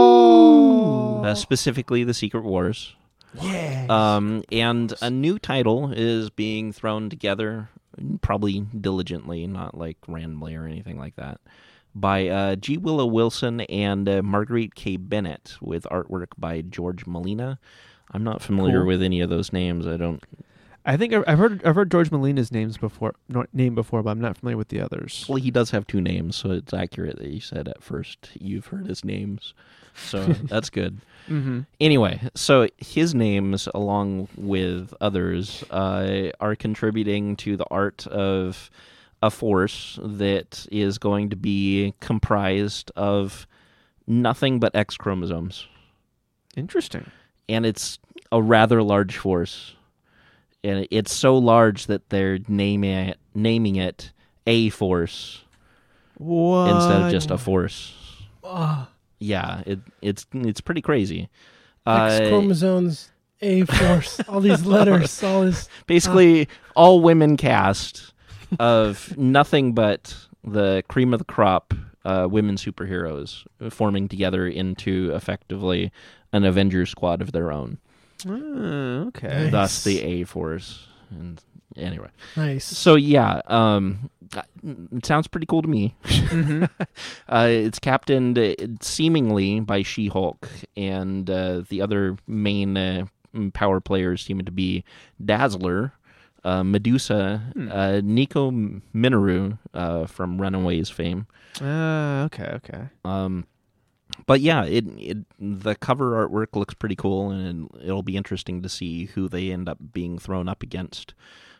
Oh. Uh, specifically the Secret Wars. Yeah. Um, and a new title is being thrown together, probably diligently, not like randomly or anything like that, by uh, G. Willow Wilson and uh, Marguerite K. Bennett, with artwork by George Molina. I'm not familiar Cool. with any of those names. I don't. I think I've I've heard I've heard George Molina's names before, no, name before, but I'm not familiar with the others. Well, he does have two names, so it's accurate that you said at first you've heard his names. So that's good. Mm-hmm. Anyway, so his names, along with others, uh, are contributing to the art of a force that is going to be comprised of nothing but X chromosomes. Interesting. And it's a rather large force. And it's so large that they're naming it, naming it A Force What? instead of just a force. Ah, Yeah, it, it's it's pretty crazy. X Uh, chromosomes, A force, all these letters, all this. basically, all women cast of nothing but the cream of the crop uh, women superheroes forming together into effectively an Avengers squad of their own. Oh, okay. Nice. Thus the A Force. And anyway, Nice. so yeah, um, it sounds pretty cool to me. Mm-hmm. Uh, it's captained uh, seemingly by She-Hulk, and uh, the other main uh, power players seem to be Dazzler, uh, Medusa, Hmm. uh, Nico Minoru uh, from Runaways fame. Uh, okay, okay. Um, but yeah, it it the cover artwork looks pretty cool, and it'll be interesting to see who they end up being thrown up against.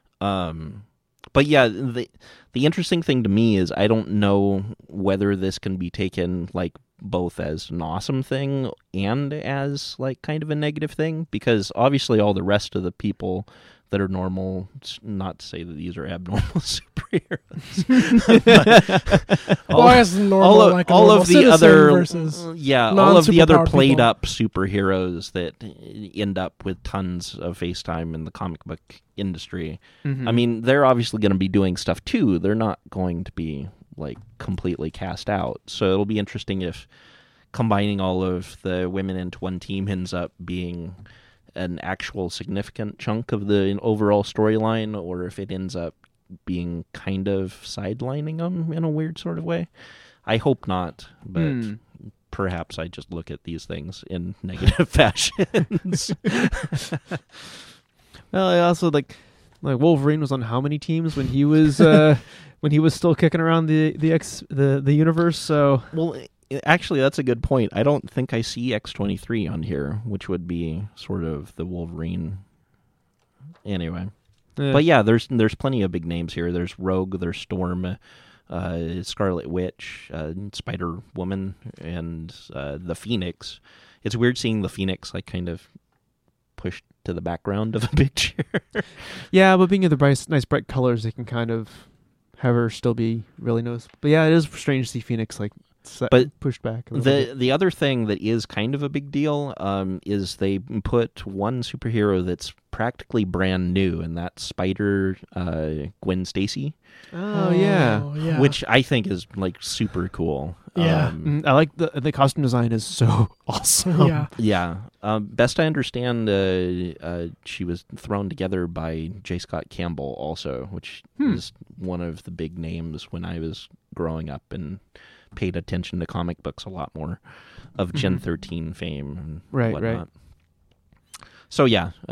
Um, but yeah, the the interesting thing to me is I don't know whether this can be taken like both as an awesome thing and as like kind of a negative thing, because obviously all the rest of the people that are normal, not to say that these are abnormal superheroes, but all, Why is normal all of, like a all normal of the citizen other versus yeah all of the other non-superpowered played people? up superheroes that end up with tons of FaceTime in the comic book industry. Mm-hmm. I mean, they're obviously going to be doing stuff too. They're not going to be like completely cast out. So it'll be interesting if combining all of the women into one team ends up being an actual significant chunk of the overall storyline, or if it ends up being kind of sidelining them in a weird sort of way. I hope not, but Hmm. perhaps I just look at these things in negative fashions. Well, I also like like Wolverine was on how many teams when he was uh, when he was still kicking around the the X the the universe. So Well, i- actually, that's a good point. I don't think I see X twenty-three on here, which would be sort of the Wolverine. Anyway, eh. but yeah, there's there's plenty of big names here. There's Rogue, there's Storm, uh, Scarlet Witch, uh, Spider Woman, and uh, the Phoenix. It's weird seeing the Phoenix like kind of pushed to the background of a picture. yeah, but being in the bright, nice bright colors, they can kind of have her still be really noticeable. But yeah, it is strange to see Phoenix like set, But pushed back. A little The bit. the other thing that is kind of a big deal um, is they put one superhero that's practically brand new, and that's Spider uh, Gwen Stacy, Oh yeah. Oh, yeah. which I think is like super cool. Yeah. Um, Mm, I like the the costume design is so awesome. yeah. yeah. Um, best I understand, uh, uh, she was thrown together by J. Scott Campbell, also, which Hmm. is one of the big names when I was growing up and paid attention to comic books a lot more, of Gen Mhm. thirteen fame and Right, whatnot. right. So yeah, uh,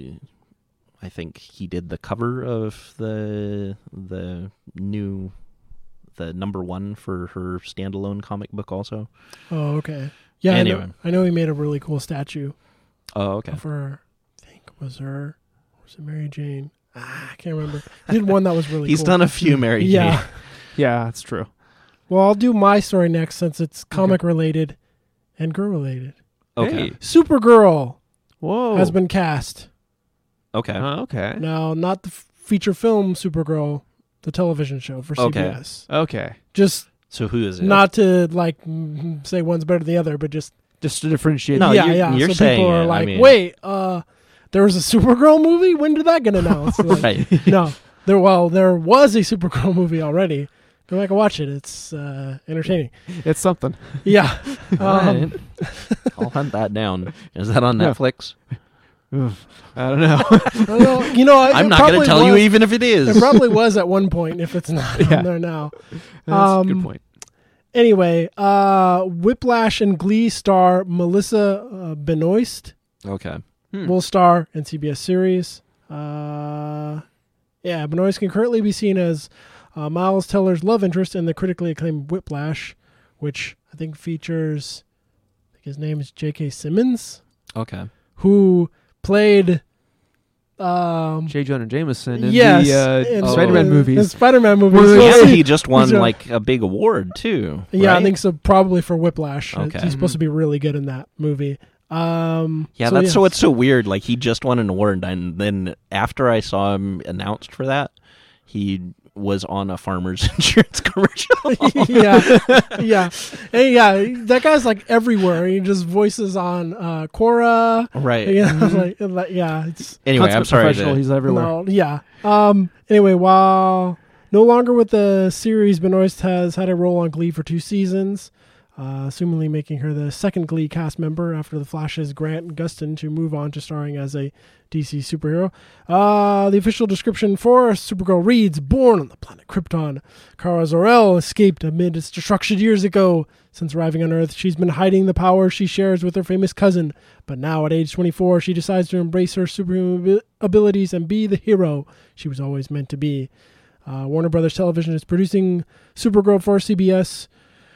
I think he did the cover of the the new the number one for her standalone comic book also. Oh, okay. Yeah, Anyway. I know, I know he made a really cool statue Oh, okay. of her. I think it was her. Or was it Mary Jane? Ah, I can't remember. He did one that was really He's cool. done a few Mary Yeah. Jane. Yeah, that's true. Well, I'll do my story next since it's comic related and girl related. Okay. Hey. Supergirl Whoa. has been cast. Okay. Uh, okay. Now, not the f- feature film Supergirl, the television show for C B S. Okay. Just So who is it? not to like mm, say one's better than the other, but just Just to differentiate. No, yeah, you're- yeah. you're so saying people are it, I like, mean- wait, uh, there was a Supergirl movie? When did that get announced? Like, Right. No, there. Well, there was a Supergirl movie already. Go back and watch it. It's uh, entertaining. It's something. Yeah. All Um, right. I'll hunt that down. Is that on Yeah. Netflix? Oof. I don't know. I don't know. You know, I'm it not going probably to tell you was- even if it is. It probably was at one point. If it's not Yeah. on there now. That's Um, a good point. Anyway, uh, Whiplash and Glee star Melissa uh, Benoist Okay. Hmm. will star in C B S series. Uh, yeah, Benoist can currently be seen as uh, Miles Teller's love interest in the critically acclaimed Whiplash, which I think features, I think his name is J K. Simmons, Okay. who played. Um, J. Jonah Jameson in yes, the uh, in Oh. Spider-Man the- movies. The Spider-Man movies. Well, We'll And see. he just won He's a- like a big award too. Yeah, right? I think so. Probably for Whiplash. Okay. He's supposed to be really good in that movie. Um, Yeah, so that's yeah. so what's so weird. Like he just won an award, and then after I saw him announced for that, he was on a farmer's insurance commercial. yeah, yeah, and yeah. That guy's like everywhere. He just voices on uh, Quora. Right. Yeah, like, like, yeah. It's Anyway, I'm Consummate sorry. professional. To, He's everywhere. no, yeah. Um. Anyway, while no longer with the series, Benoist has had a role on Glee for two seasons, uh, assumingly making her the second Glee cast member after the Flash's Grant Gustin to move on to starring as a D C superhero. Uh, the official description for Supergirl reads, born on the planet Krypton, Kara Zor-El escaped amid its destruction years ago. Since arriving on Earth, she's been hiding the power she shares with her famous cousin. But now, at age twenty-four, she decides to embrace her superhuman abi- abilities and be the hero she was always meant to be. Uh, Warner Brothers Television is producing Supergirl for C B S.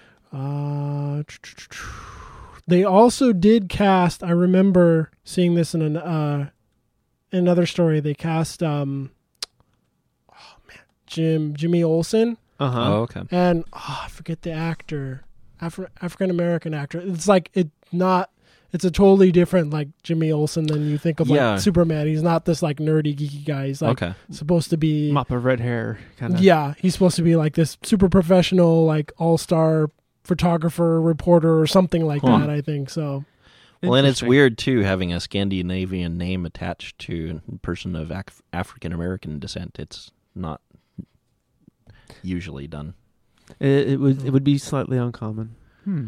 Uh, they also did cast, I remember seeing this in an, uh, another story. They cast um, oh man, Jim Jimmy Olsen Uh huh. oh, okay. and oh, I forget the actor, Afri- African American actor. It's like it not. It's a totally different like Jimmy Olsen than you think of Yeah. like Superman. He's not this like nerdy geeky guy. He's like Okay. supposed to be. Mop of red hair, kind of. Yeah, he's supposed to be like this super professional, like all star photographer, reporter, or something like Huh. that. I think so. Well, and it's Interesting. weird too having a Scandinavian name attached to a person of Af- African American descent. It's not usually done. It, it would it would be slightly uncommon. Hmm.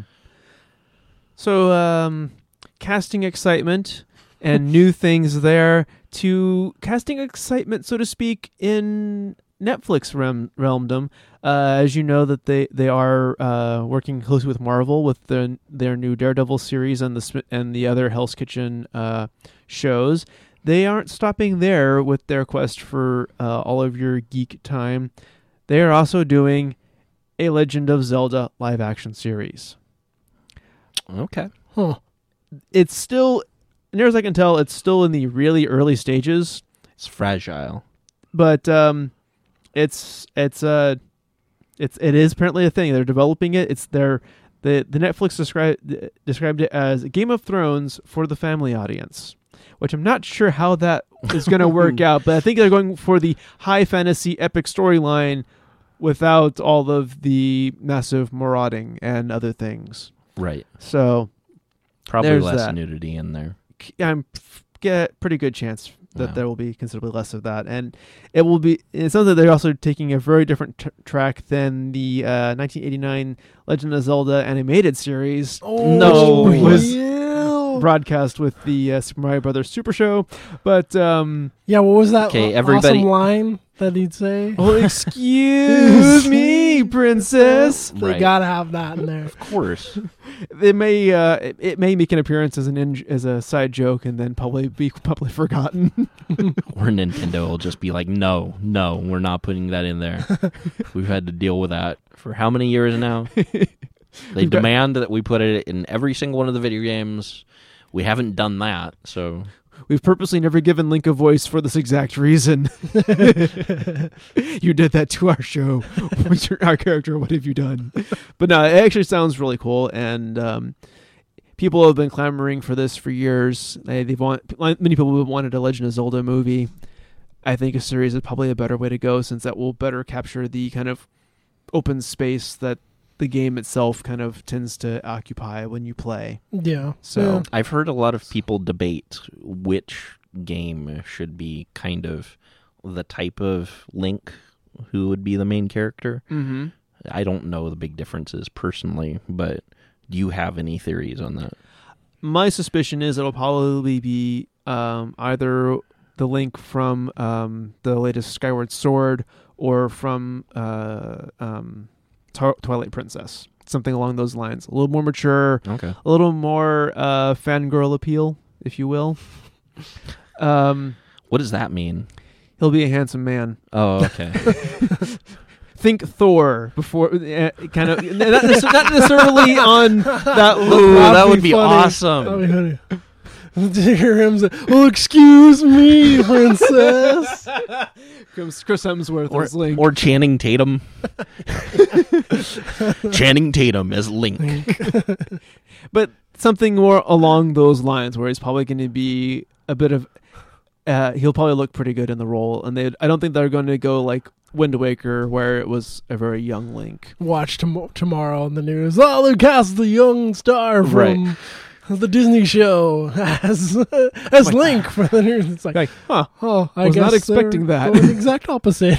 So, um, casting excitement and new things there to casting excitement, so to speak, in Netflix realm, realmdom. Uh, as you know, that they they are uh, working closely with Marvel with the, their new Daredevil series and the Sm- and the other Hell's Kitchen uh, shows. They aren't stopping there with their quest for uh, all of your geek time. They are also doing a Legend of Zelda live action series. Okay. Huh. It's still, near as I can tell, it's still in the really early stages, It's fragile. but um, it's it's uh, it's it is apparently a thing. They're developing it. It's their the the Netflix described described it as Game of Thrones for the family audience, which I'm not sure how that is going to work out. But I think they're going for the high fantasy epic storyline without all of the massive marauding and other things. Right. So Probably There's less that. nudity in there. I'm f- get pretty good chance that Wow. there will be considerably less of that, and it will be. It sounds like they're also taking a very different t- track than the uh, nineteen eighty-nine Legend of Zelda animated series Oh, No. was yeah. broadcast with the uh, Super Mario Brothers Super Show. But um, Yeah, what was that Okay, uh, everybody- awesome line that he'd say. Oh, excuse me, princess. They Right. gotta have that in there. Of course. It may uh, it, it may make an appearance as an in- as a side joke and then probably be probably forgotten. Or Nintendo will just be like, no, no, we're not putting that in there. We've had to deal with that for how many years now? They We've got- demand that we put it in every single one of the video games. We haven't done that, so We've purposely never given Link a voice for this exact reason. You did that to our show. What's your, our character, what have you done? But no, it actually sounds really cool, and um, people have been clamoring for this for years. They, they've want, many people have wanted a Legend of Zelda movie. I think a series is probably a better way to go, since that will better capture the kind of open space that the game itself kind of tends to occupy when you play. Yeah. So Yeah. I've heard a lot of people debate which game should be kind of the type of Link who would be the main character. mm-hmm. I don't know the big differences personally, but do you have any theories on that? My suspicion is it'll probably be um, either the Link from um, the latest Skyward Sword or from uh, um, Tw- Twilight Princess. Something along those lines. A little more mature, Okay. a little more uh, fangirl appeal, if you will. Um, What does that mean? he'll be a handsome man. Oh, okay. Think Thor before, uh, kind of, not, necess- not necessarily on that Ooh, look. that That'd would be funny. awesome. That'd be funny. To hear him say, "Oh, excuse me, princess." Chris Chris Hemsworth Or, as Link. or Channing Tatum. Channing Tatum as Link. But something more along those lines, where he's probably going to be a bit of, uh, he'll probably look pretty good in the role, and they, I don't think they're going to go like Wind Waker, where it was a very young Link. Watch tom- tomorrow on the news. Oh, they cast the young star from Right. the Disney show as as Link for the news. It's like, Like, huh? oh, I was guess not expecting they're that. going the exact opposite.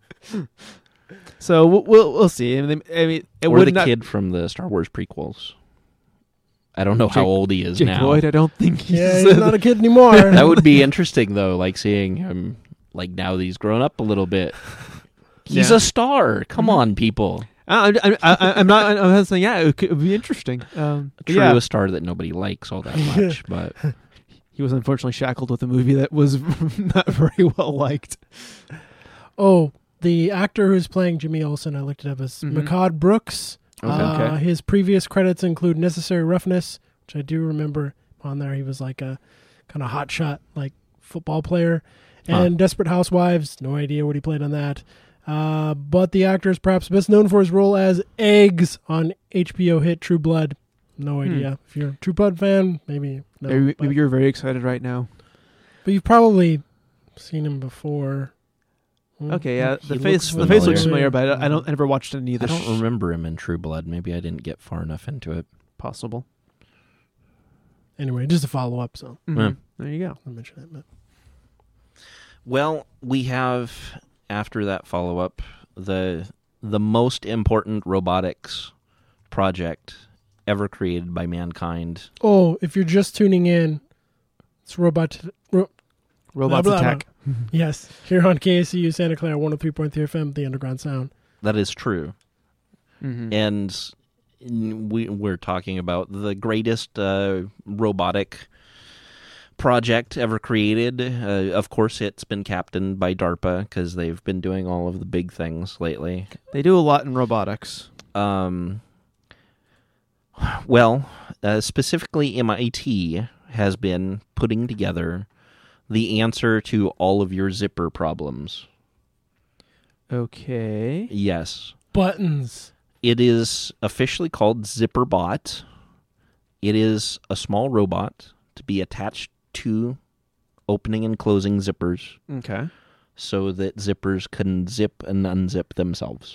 So we'll we'll, we'll see. I mean, I mean it Or would the not. kid from the Star Wars prequels. I don't know Jake- how old he is Jake now. Lloyd, I don't think he's. Yeah, he's not a kid anymore. That would be interesting, though, like seeing him, like now that he's grown up a little bit. He's Yeah. a star. Come Mhm. on, people. I, I, I, I'm not. I'm not saying. Yeah, it could be interesting. Um, but True, yeah, a star that nobody likes all that much, but he was unfortunately shackled with a movie that was not very well liked. Oh, the actor who's playing Jimmy Olsen, I looked it up, is Mhm. Makad Brooks. Okay. Uh, Okay. His previous credits include Necessary Roughness, which I do remember on there. He was like a kind of hotshot, like football player, and Desperate Housewives. No idea what he played on that. Uh, but the actor is perhaps best known for his role as Eggs on H B O hit True Blood. No Hmm. idea. If you're a True Blood fan, maybe no. maybe, but, maybe you're very excited right now. but you've probably seen him before. Hmm. Okay, yeah, He the looks face, the face looks familiar. familiar, but I, I don't I never watched any of I the don't remember him in True Blood. Maybe I didn't get far enough into it. possible. Anyway, just a follow up, so Mhm. Yeah. There you go. I'll mention that. But Well, we have, after that follow-up, the the most important robotics project ever created by mankind. oh, if you're just tuning in, it's robot. Ro- Robots Blah, blah, attack. yes, here on K S C U Santa Clara one oh three point three F M, the Underground Sound. That is true. Mhm. And we, we're talking about the greatest uh, robotic project ever created. Uh, of course, it's been captained by DARPA because they've been doing all of the big things lately. They do a lot in robotics. Um, well, uh, specifically M I T has been putting together the answer to all of your zipper problems. Okay. Yes. Buttons. It is officially called ZipperBot. It is a small robot to be attached to opening and closing zippers Okay. so that zippers can zip and unzip themselves.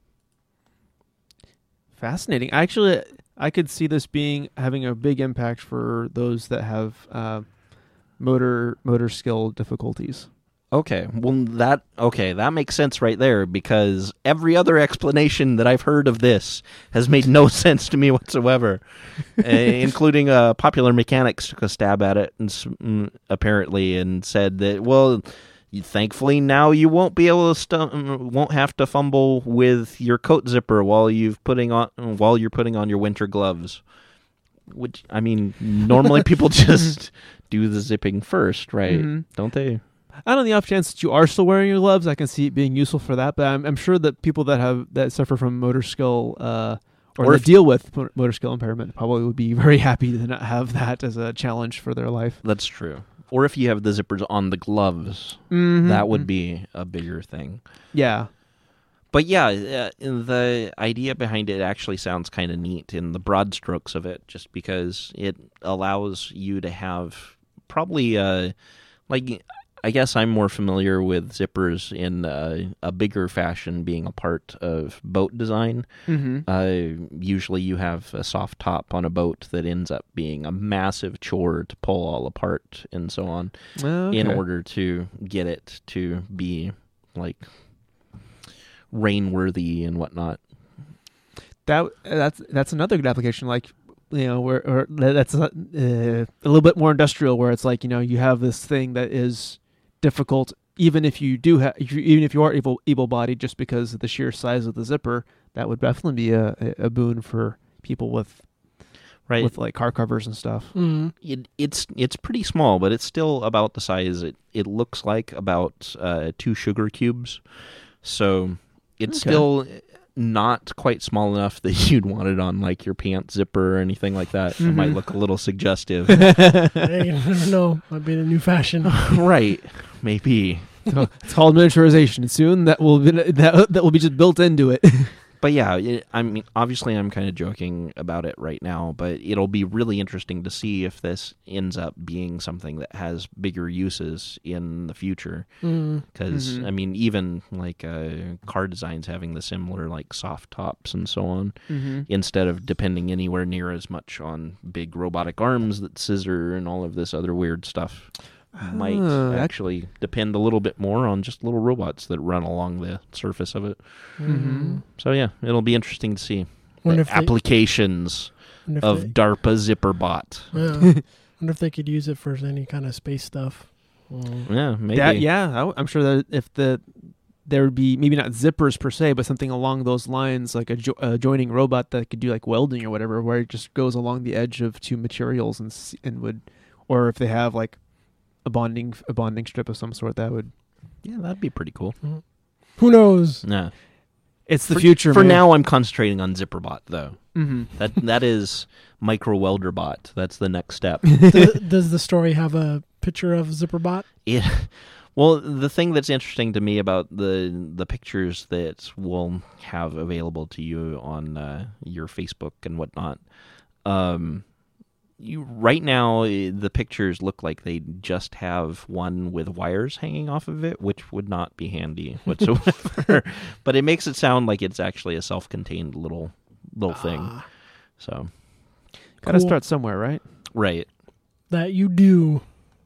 Fascinating. Actually, I could see this being having a big impact for those that have uh, motor motor skill difficulties. Okay, well that okay, that makes sense right there because every other explanation that I've heard of this has made no sense to me whatsoever, uh, including uh, Popular Mechanics took a stab at it and s- mm, apparently and said that well, You, thankfully, now you won't be able to stu- won't have to fumble with your coat zipper while you've putting on while you're putting on your winter gloves. Which I mean, normally people just do the zipping first, right? Mm-hmm. Don't they? And on the off chance that you are still wearing your gloves, I can see it being useful for that. But I'm, I'm sure that people that have that suffer from motor skill uh, or, Or that if- deal with mo- motor skill impairment probably would be very happy to not have that as a challenge for their life. That's true. Or if you have the zippers on the gloves, Mm-hmm. that would be a bigger thing. Yeah. But yeah, uh, the idea behind it actually sounds kind of neat in the broad strokes of it, just because it allows you to have probably, uh, like, I guess I'm more familiar with zippers in uh, a bigger fashion being a part of boat design. Mm-hmm. Uh, usually you have a soft top on a boat that ends up being a massive chore to pull all apart and so on Okay. in order to get it to be, like, rainworthy and whatnot. That that's that's another good application. Like, you know, where or that's uh, a little bit more industrial, where it's like, you know, you have this thing that is difficult, even if you do have, even if you are able able bodied, just because of the sheer size of the zipper. That would definitely be a, a boon for people with Right. with like car covers and stuff. Mm-hmm. It, it's it's pretty small, but it's still about the size. It it looks like about uh, two sugar cubes, so it's Okay. still not quite small enough that you'd want it on like your pants zipper or anything like that. It might Mhm. look a little suggestive. Hey, you never know. Might be the new fashion. Right? Maybe. So it's called miniaturization. Soon that will be that that will be just built into it. But yeah, it, I mean, obviously I'm kind of joking about it right now, but it'll be really interesting to see if this ends up being something that has bigger uses in the future. Mm. Because, Mhm. I mean, even like uh, car designs having the similar like soft tops and so on, Mm-hmm. instead of depending anywhere near as much on big robotic arms that scissor and all of this other weird stuff, might Ah, that- actually depend a little bit more on just little robots that run along the surface of it. Mm-hmm. So yeah, it'll be interesting to see Wonder the if they, applications wonder if of they, DARPA Zipper Bot. yeah. Wonder if they could use it for any kind of space stuff. Mm. Yeah, maybe. That, yeah, I w- I'm sure that if the there would be maybe not zippers per se, but something along those lines, like a, jo- a joining robot that could do like welding or whatever, where it just goes along the edge of two materials and s- and would, or if they have like a bonding a bonding strip of some sort, that would. Yeah, that'd be pretty cool. Who knows? Yeah. It's the for, future. For man. now, I'm concentrating on ZipperBot though. Mm-hmm. That that is Micro Welder Bot. That's the next step. does, does the story have a picture of ZipperBot? It, well, the thing that's interesting to me about the the pictures that we'll have available to you on uh, your Facebook and whatnot, um, you right now eh, the pictures look like they just have one with wires hanging off of it, which would not be handy whatsoever. But it makes it sound like it's actually a self-contained little little thing. Ah, So Got to Cool. start somewhere, right? right. that you do.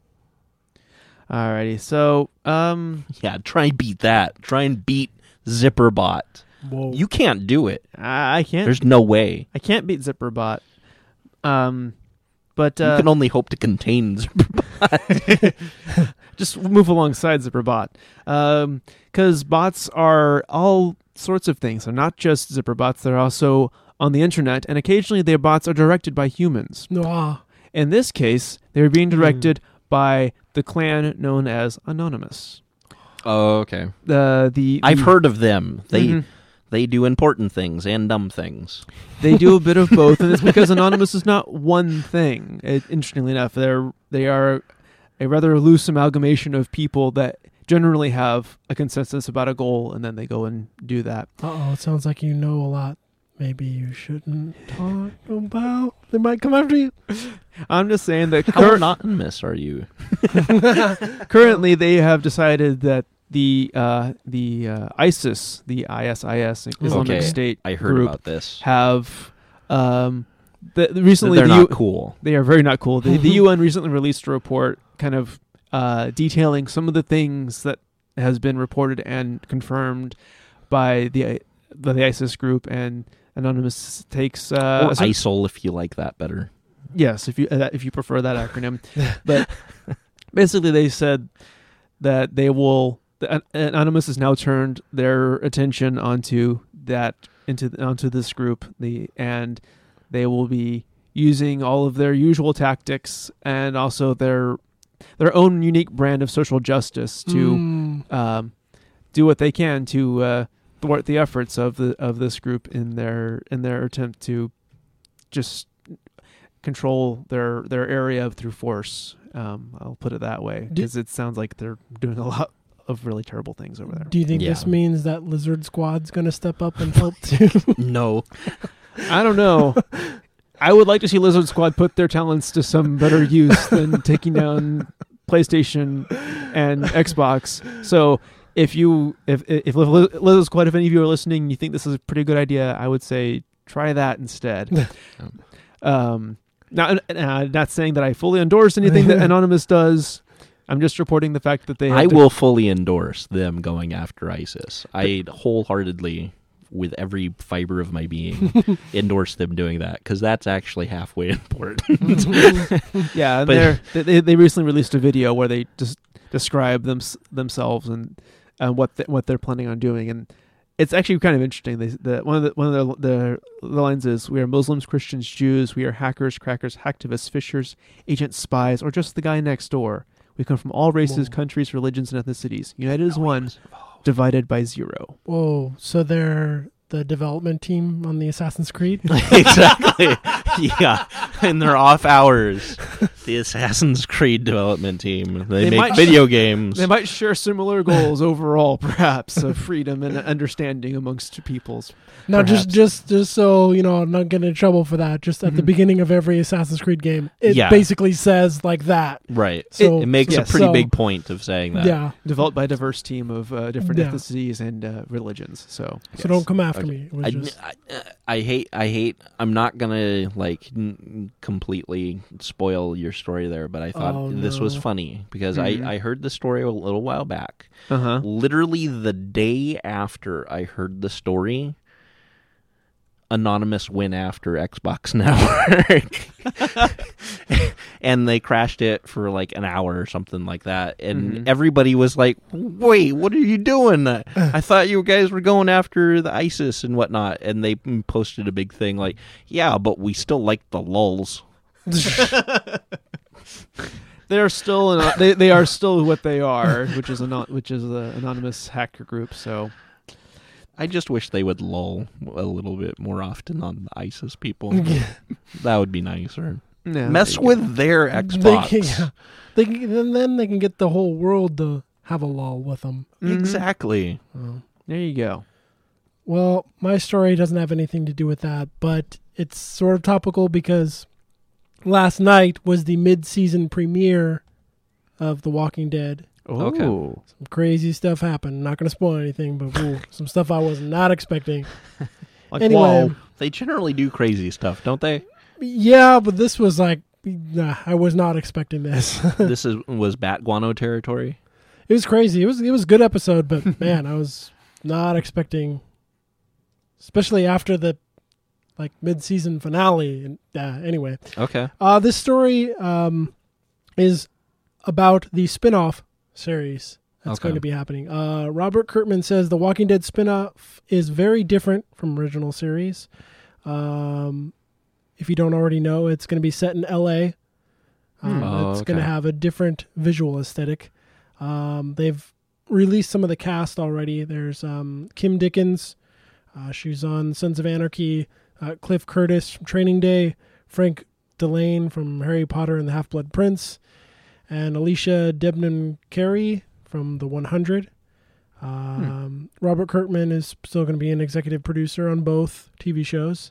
Alrighty. So, um, Yeah, try and beat that. Try and beat ZipperBot. Whoa. You can't do it. I, I can't. There's no way. I can't beat ZipperBot. Um, but You uh, can only hope to contain ZipperBot. just move alongside ZipperBot. Um, because bots are all sorts of things. They're not just ZipperBots. They're also on the internet, and occasionally their bots are directed by humans. Ah, In this case, they were being Hmm. directed by the clan known as Anonymous. Oh, okay. The the I've the- heard of them. They Mhm. they do important things and dumb things. They do a bit of both, and it's because Anonymous is not one thing. It, interestingly enough, they're they are a rather loose amalgamation of people that generally have a consensus about a goal, and then they go and do that. uh-oh, it sounds like you know a lot. Maybe you shouldn't talk about. They might come after you. I'm just saying that How cur- anonymous are you? currently they have decided that the uh, the uh, ISIS, the I S I S, Islamic Okay. State I heard group, about this. have um, the, the- recently They're the not U- cool. They are very not cool. The, the U N recently released a report kind of uh, detailing some of the things that has been reported and confirmed by the by the ISIS group, and Anonymous takes uh, Or a cer- ISIL, if you like that better. yes, if you uh, if you prefer that acronym. But basically, they said that they will. The, Anonymous has now turned their attention onto that into onto this group, the and they will be using all of their usual tactics and also their their own unique brand of social justice to Mm. um, do what they can to uh, thwart the efforts of the of this group in their in their attempt to just control their their area through force. Um, I'll put it that way Do- because it sounds like they're doing a lot of really terrible things over there. Do you think Yeah. this means that Lizard Squad's going to step up and help too? No. I don't know. I would like to see Lizard Squad put their talents to some better use than taking down PlayStation and Xbox. So if you, if if Liz- Lizard Squad, if any of you are listening, and you think this is a pretty good idea, I would say try that instead. um, not uh, not saying that I fully endorse anything that Anonymous does. I'm just reporting the fact that they. Have I to- will fully endorse them going after ISIS. I wholeheartedly, with every fiber of my being, endorse them doing that because that's actually halfway important. Yeah, and But- they're- they they they recently released a video where they just describe them themselves and and what the, what they're planning on doing, and it's actually kind of interesting. They, the, one of the one of the, the the lines is: "We are Muslims, Christians, Jews. We are hackers, crackers, hacktivists, fishers, agents, spies, or just the guy next door. We come from all races, Whoa. countries, religions, and ethnicities. United as one, divided by zero." Whoa, so they're the development team on the Assassin's Creed? Exactly. Yeah. In their off hours, the Assassin's Creed development team. They, They make might- video games. They might share similar goals overall, perhaps, of freedom and understanding amongst peoples. Now, just, Perhaps. just, just so you know, I'm not getting in trouble for that. Just at the Mhm. beginning of every Assassin's Creed game, it Yeah. basically says like that. Right. So- it, it makes so- a pretty so- big point of saying that. Yeah. Developed by a diverse team of uh, different Yeah. ethnicities and uh, religions. So, So yes. don't come after Okay. me. It was I, just, I, I hate I hate I'm not gonna like n- completely spoil your story there, but I thought Oh, this was no. funny because Mhm. I, I heard the story a little while back. Uh-huh. Literally the day after I heard the story, Anonymous went after Xbox Network. And they crashed it for like an hour or something like that. And Mhm. everybody was like, wait, what are you doing? I thought you guys were going after the ISIS and whatnot. And they posted a big thing like, yeah, but we still like the lulls. They are still an, they they are still what they are, which is a which is an anonymous hacker group. So I just wish they would lull a little bit more often on the ISIS people. That would be nicer. yeah, Mess there you with their they Xbox. can, yeah. they can, then, then they can get the whole world to have a lull with them. go. Mhm. Exactly. Oh. There you go. Well, my story doesn't have anything to do with that, but it's sort of topical because last night was the mid-season premiere of The Walking Dead. Okay. Oh, Some crazy stuff happened. Not going to spoil anything, but ooh, some stuff I was not expecting. like Anyway, wow. They generally do crazy stuff, don't they? yeah, but this was like, nah, I was not expecting this. This is was Bat Guano territory. It was crazy. It was it was a good episode, but man, I was not expecting, especially after the like mid-season finale. And uh, anyway, Okay. uh, this story um, is about the spin-off series that's Okay. going to be happening. Uh, Robert Kirkman says the Walking Dead spin-off is very different from original series. Um, if you don't already know, it's going to be set in L A. Um, Hmm. Oh, it's going to okay. have a different visual aesthetic. Um, they've released some of the cast already. There's um, Kim Dickens. Uh, she's on Sons of Anarchy. Uh, Cliff Curtis from Training Day. Frank Delane from Harry Potter and the Half-Blood Prince. And Alicia Debnam Carey from The one hundred. Um, Robert Kirkman is still going to be an executive producer on both T V shows.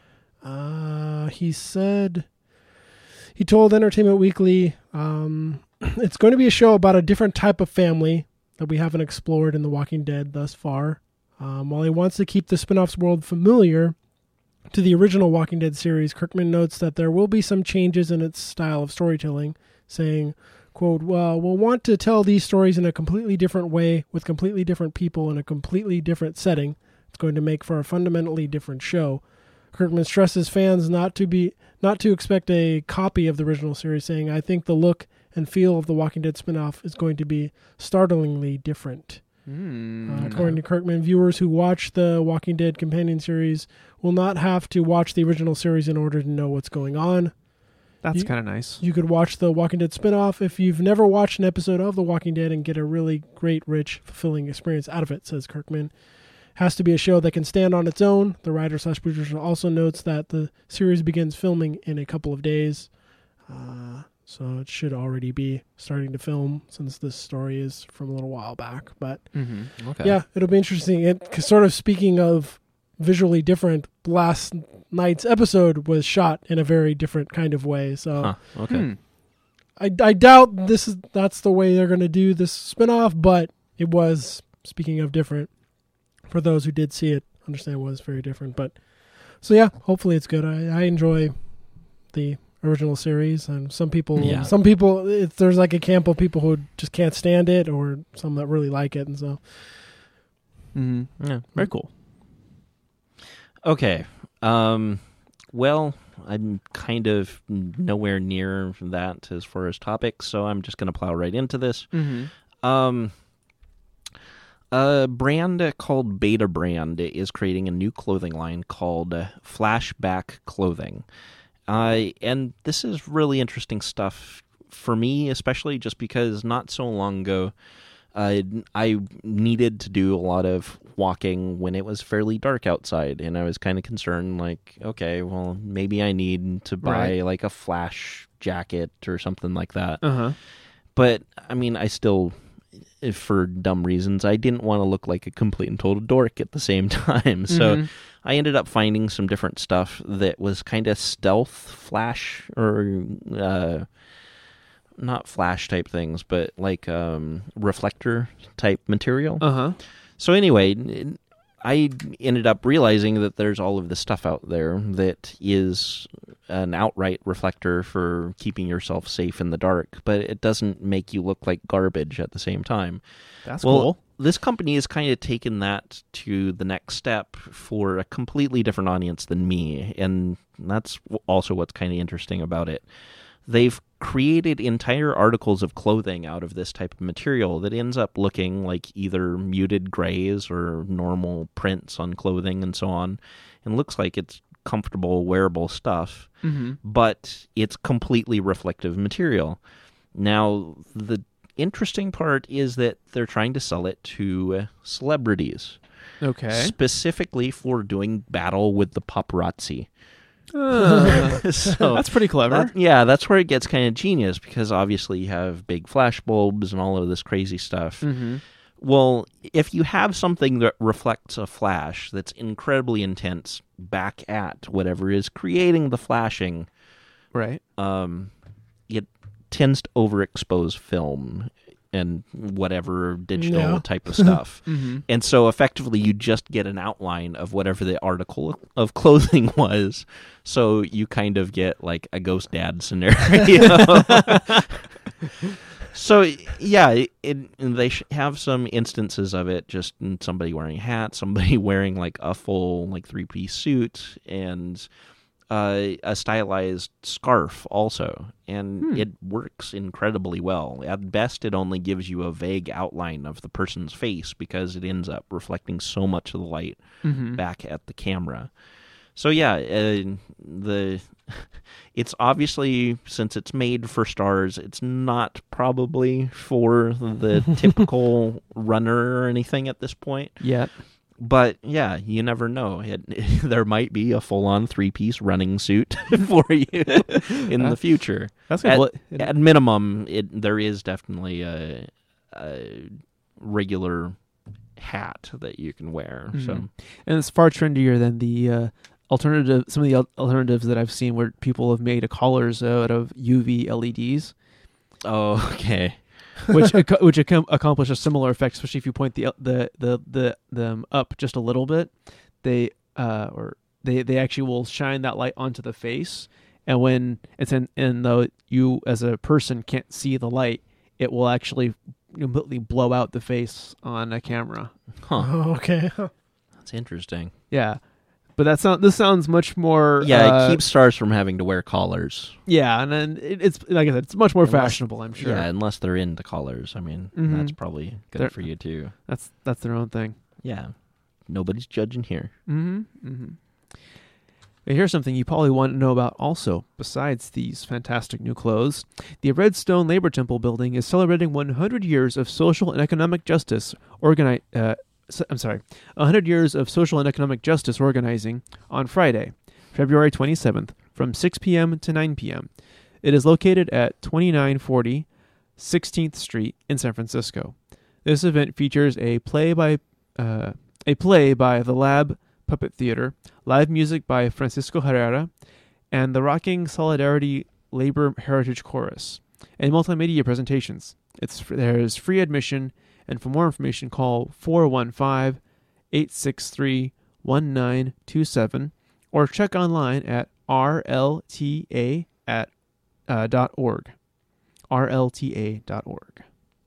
Uh, he said, he told Entertainment Weekly, um, it's going to be a show about a different type of family that we haven't explored in The Walking Dead thus far. Um, while he wants to keep the spin-off's world familiar to the original Walking Dead series, Kirkman notes that there will be some changes in its style of storytelling, saying, quote, well, we'll want to tell these stories in a completely different way with completely different people in a completely different setting. It's going to make for a fundamentally different show. Kirkman stresses fans not to be not to expect a copy of the original series, saying, I think the look and feel of the Walking Dead spinoff is going to be startlingly different. Mm. Uh, according to Kirkman, viewers who watch the Walking Dead companion series will not have to watch the original series in order to know what's going on. That's You- kind of nice. You could watch the Walking Dead spinoff if you've never watched an episode of The Walking Dead and get a really great, rich, fulfilling experience out of it, says Kirkman. Has to be a show that can stand on its own. The writer slash producer also notes that the series begins filming in a couple of days. Uh, so it should already be starting to film since this story is from a little while back. But Mm-hmm. Okay. yeah, it'll be interesting. It 'cause sort of speaking of visually different, last night's episode was shot in a very different kind of way. So Huh. Okay. Hmm. I, I doubt this is that's the way they're going to do this spinoff, but it was, speaking of different, for those who did see it, understand it was very different. But so yeah, hopefully it's good. I, I enjoy the original series, and some people, Yeah. some people, it, there's like a camp of people who just can't stand it, or some that really like it, and so Mm-hmm. Yeah. Very cool. Okay. Um, well, I'm kind of nowhere near that as far as topics, so I'm just going to plow right into this. Mm-hmm. Um, a brand called Beta Brand is creating a new clothing line called uh, Flashback Clothing. Uh, and this is really interesting stuff for me, especially just because not so long ago, uh, I needed to do a lot of walking when it was fairly dark outside, and I was kind of concerned, like, okay, well, maybe I need to buy Right. like a flash jacket or something like that. Uh-huh. But, I mean, I still, if for dumb reasons, I didn't want to look like a complete and total dork at the same time. So Mhm. I ended up finding some different stuff that was kind of stealth flash or uh, not flash type things, but like um, reflector type material. Uh-huh. So anyway, n- I ended up realizing that there's all of this stuff out there that is an outright reflector for keeping yourself safe in the dark, but it doesn't make you look like garbage at the same time. That's Well, cool. this company has kind of taken that to the next step for a completely different audience than me, and that's w- also what's kind of interesting about it. They've created entire articles of clothing out of this type of material that ends up looking like either muted grays or normal prints on clothing and so on, and looks like it's comfortable, wearable stuff, Mm-hmm. but it's completely reflective material. Now, the interesting part is that they're trying to sell it to uh, celebrities, Okay. specifically for doing battle with the paparazzi. Uh, So that's pretty clever. that- yeah, that's where it gets kind of genius, because obviously you have big flash bulbs and all of this crazy stuff. Mm-hmm. Well, if you have something that reflects a flash that's incredibly intense back at whatever is creating the flashing, Right. um, it tends to overexpose film and whatever digital Yeah. type of stuff. Mm-hmm. And so effectively you just get an outline of whatever the article of clothing was. So you kind of get like a ghost dad scenario. So yeah, it, it, they sh- have some instances of it, just somebody wearing a hat, somebody wearing like a full like three-piece suit, and uh, a stylized scarf also, and Hmm. it works incredibly well. At best, it only gives you a vague outline of the person's face because it ends up reflecting so much of the light Mm-hmm. back at the camera. So yeah, uh, the it's obviously, since it's made for stars, it's not probably for the typical runner or anything at this point. Yeah. But yeah, you never know. It, there might be a full-on three-piece running suit for you in the future. That's At, good. It- at minimum, it there is definitely a, a regular hat that you can wear. So Mhm. And it's far trendier than the uh, alternative. Some of the al- alternatives that I've seen where people have made collars out of U V L E Ds, oh, okay. which ac- which ac- accomplish a similar effect, especially if you point the the the the them up just a little bit. They uh or they they actually will shine that light onto the face, and when it's in, and though you as a person can't see the light, it will actually completely blow out the face on a camera. Huh. Oh, okay. That's interesting. Yeah, but that sound this sounds much more. Yeah, uh, it keeps stars from having to wear collars. Yeah, and then it, it's like I said, it's much more Unless- fashionable. I'm sure. Yeah, unless they're into collars. I mean, Mhm. that's probably good They're- for you too. That's that's their own thing. Yeah, nobody's judging here. Mm-hmm. Mm-hmm. And here's something you probably want to know about also, besides these fantastic new clothes. The Redstone Labor Temple building is celebrating one hundred years of social and economic justice organi- uh, s- I'm sorry, one hundred years of social and economic justice organizing on Friday, February twenty-seventh, from six p.m. to nine p.m. It is located at twenty-nine forty sixteenth Street in San Francisco. This event features a play by uh, a play by the Lab Puppet Theater, live music by Francisco Herrera, and the Rocking Solidarity Labor Heritage Chorus, and multimedia presentations. It's there's free admission, and for more information, call four one five, eight six three, one nine two seven or check online at r l t a at uh, dot org. r l t a dot org.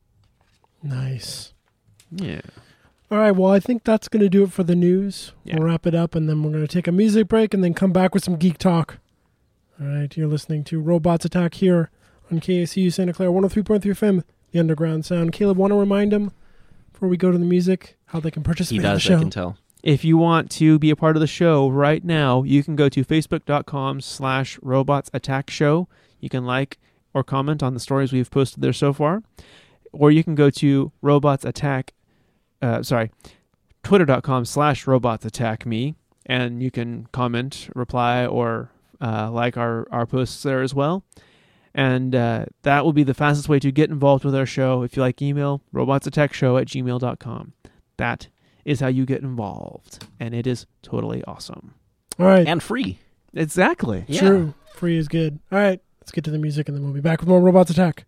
Nice. Yeah. All right, well, I think that's going to do it for the news. Yeah. We'll wrap it up, and then we're going to take a music break and then come back with some geek talk. All right, you're listening to Robots Attack here on K A C U Santa Clara one oh three point three F M, the Underground Sound. Caleb, want to remind them, before we go to the music, how they can He participate in the does, show? I can tell. If you want to be a part of the show right now, you can go to facebook.com slash robots attack show. You can like or comment on the stories we've posted there so far. Or you can go to robots attack, uh, sorry, twitter.com slash robots attack me. And you can comment, reply, or uh, like our, our posts there as well. And uh, that will be the fastest way to get involved with our show. If you like email, robotsattackshow at gmail dot com. That is how you get involved, and it is totally awesome. All right. And free. Exactly. Yeah. True. Free is good. All right, let's get to the music, and then we'll be back with more Robots Attack.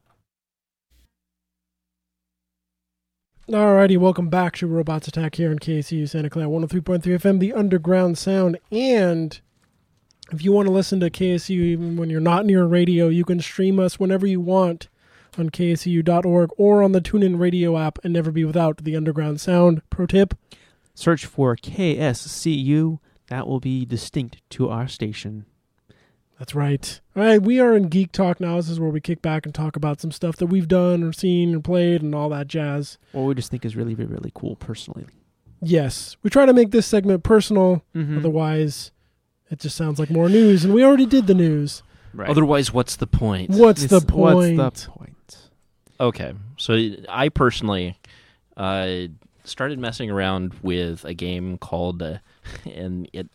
Alrighty, welcome back to Robots Attack here on K A C U Santa Clara one oh three point three F M, the Underground Sound. And if you want to listen to K A C U even when you're not near a radio, you can stream us whenever you want on K A C U dot org or on the TuneIn Radio app, and never be without the Underground Sound. Pro tip. Search for K S C U. That will be distinct to our station. That's right. All right, we are in Geek Talk now. This is where we kick back and talk about some stuff that we've done or seen and played and all that jazz. What we just think is really, really, really cool personally. Yes, we try to make this segment personal. Mm-hmm. Otherwise, it just sounds like more news, and we already did the news. Right. Otherwise, what's the point? What's It's- the point? What's the point? Okay, so I personally uh, started messing around with a game called, uh, and it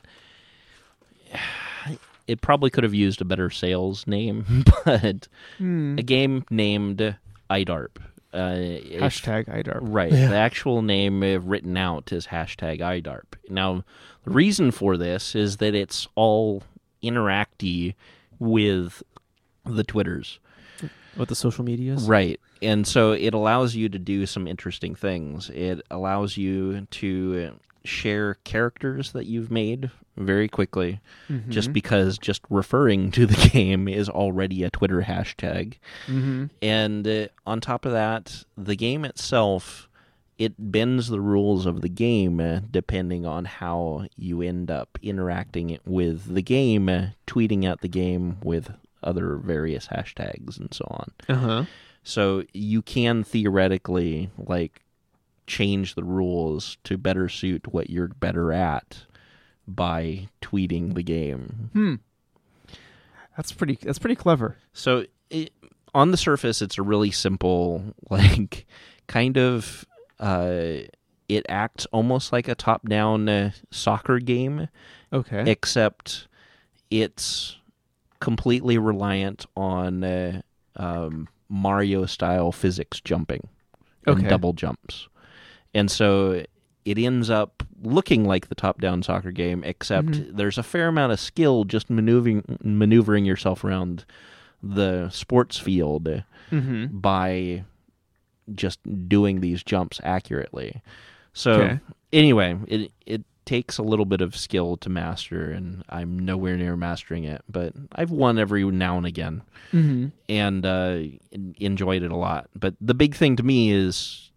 it probably could have used a better sales name, but Hmm. a game named iDarp. Uh, if- Hashtag iDarp. Right. Yeah. The actual name uh, written out is hashtag iDarp. Now, the reason for this is that it's all interacty with the Twitters. With the social medias. Right. And so it allows you to do some interesting things. It allows you to share characters that you've made very quickly, Mm-hmm. just because just referring to the game is already a Twitter hashtag. Mm-hmm. And uh, on top of that, the game itself, it bends the rules of the game uh, depending on how you end up interacting with the game, uh, tweeting at the game with other various hashtags and so on. Uh-huh. So you can theoretically, like, change the rules to better suit what you're better at by tweeting the game. Hmm. That's pretty that's pretty clever. So it, on the surface, it's a really simple, like, kind of, uh, it acts almost like a top-down uh, soccer game, Okay. except it's completely reliant on uh, um, Mario-style physics jumping and Okay. double jumps. And so it ends up looking like the top-down soccer game, except Mhm. there's a fair amount of skill just maneuvering maneuvering yourself around the sports field Mm-hmm. by just doing these jumps accurately. So Okay. anyway, it it takes a little bit of skill to master, and I'm nowhere near mastering it, but I've won every now and again Mm-hmm. and uh, en- enjoyed it a lot. But the big thing to me is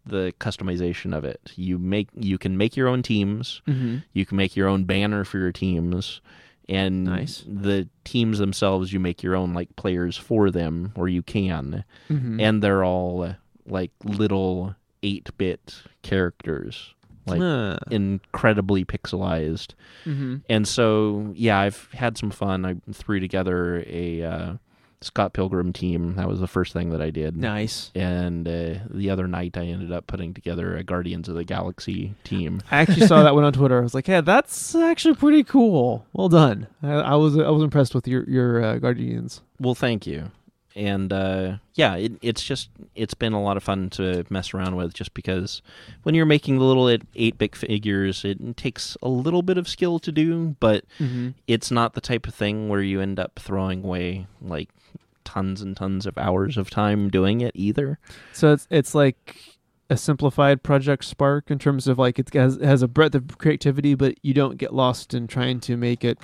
the customization of it. You make you can make your own teams. Mm-hmm. You can make your own banner for your teams, and Nice. the teams themselves, you make your own like players for them, or you can, Mm-hmm. and they're all uh, like little eight-bit characters, like Ah. incredibly pixelized. Mm-hmm. And so, yeah, I've had some fun. I threw together a uh, Scott Pilgrim team. That was the first thing that I did. Nice. And uh, the other night, I ended up putting together a Guardians of the Galaxy team. I actually saw that one on Twitter. I was like, "Yeah, that's actually pretty cool. Well done." I, I was I was impressed with your your uh, Guardians. Well, thank you. And uh, yeah, it, it's just it's been a lot of fun to mess around with, just because when you're making the little eight-bit figures, it takes a little bit of skill to do, but Mm-hmm. it's not the type of thing where you end up throwing away like tons and tons of hours of time doing it either. So it's it's like a simplified Project Spark in terms of like it has, has a breadth of creativity, but you don't get lost in trying to make it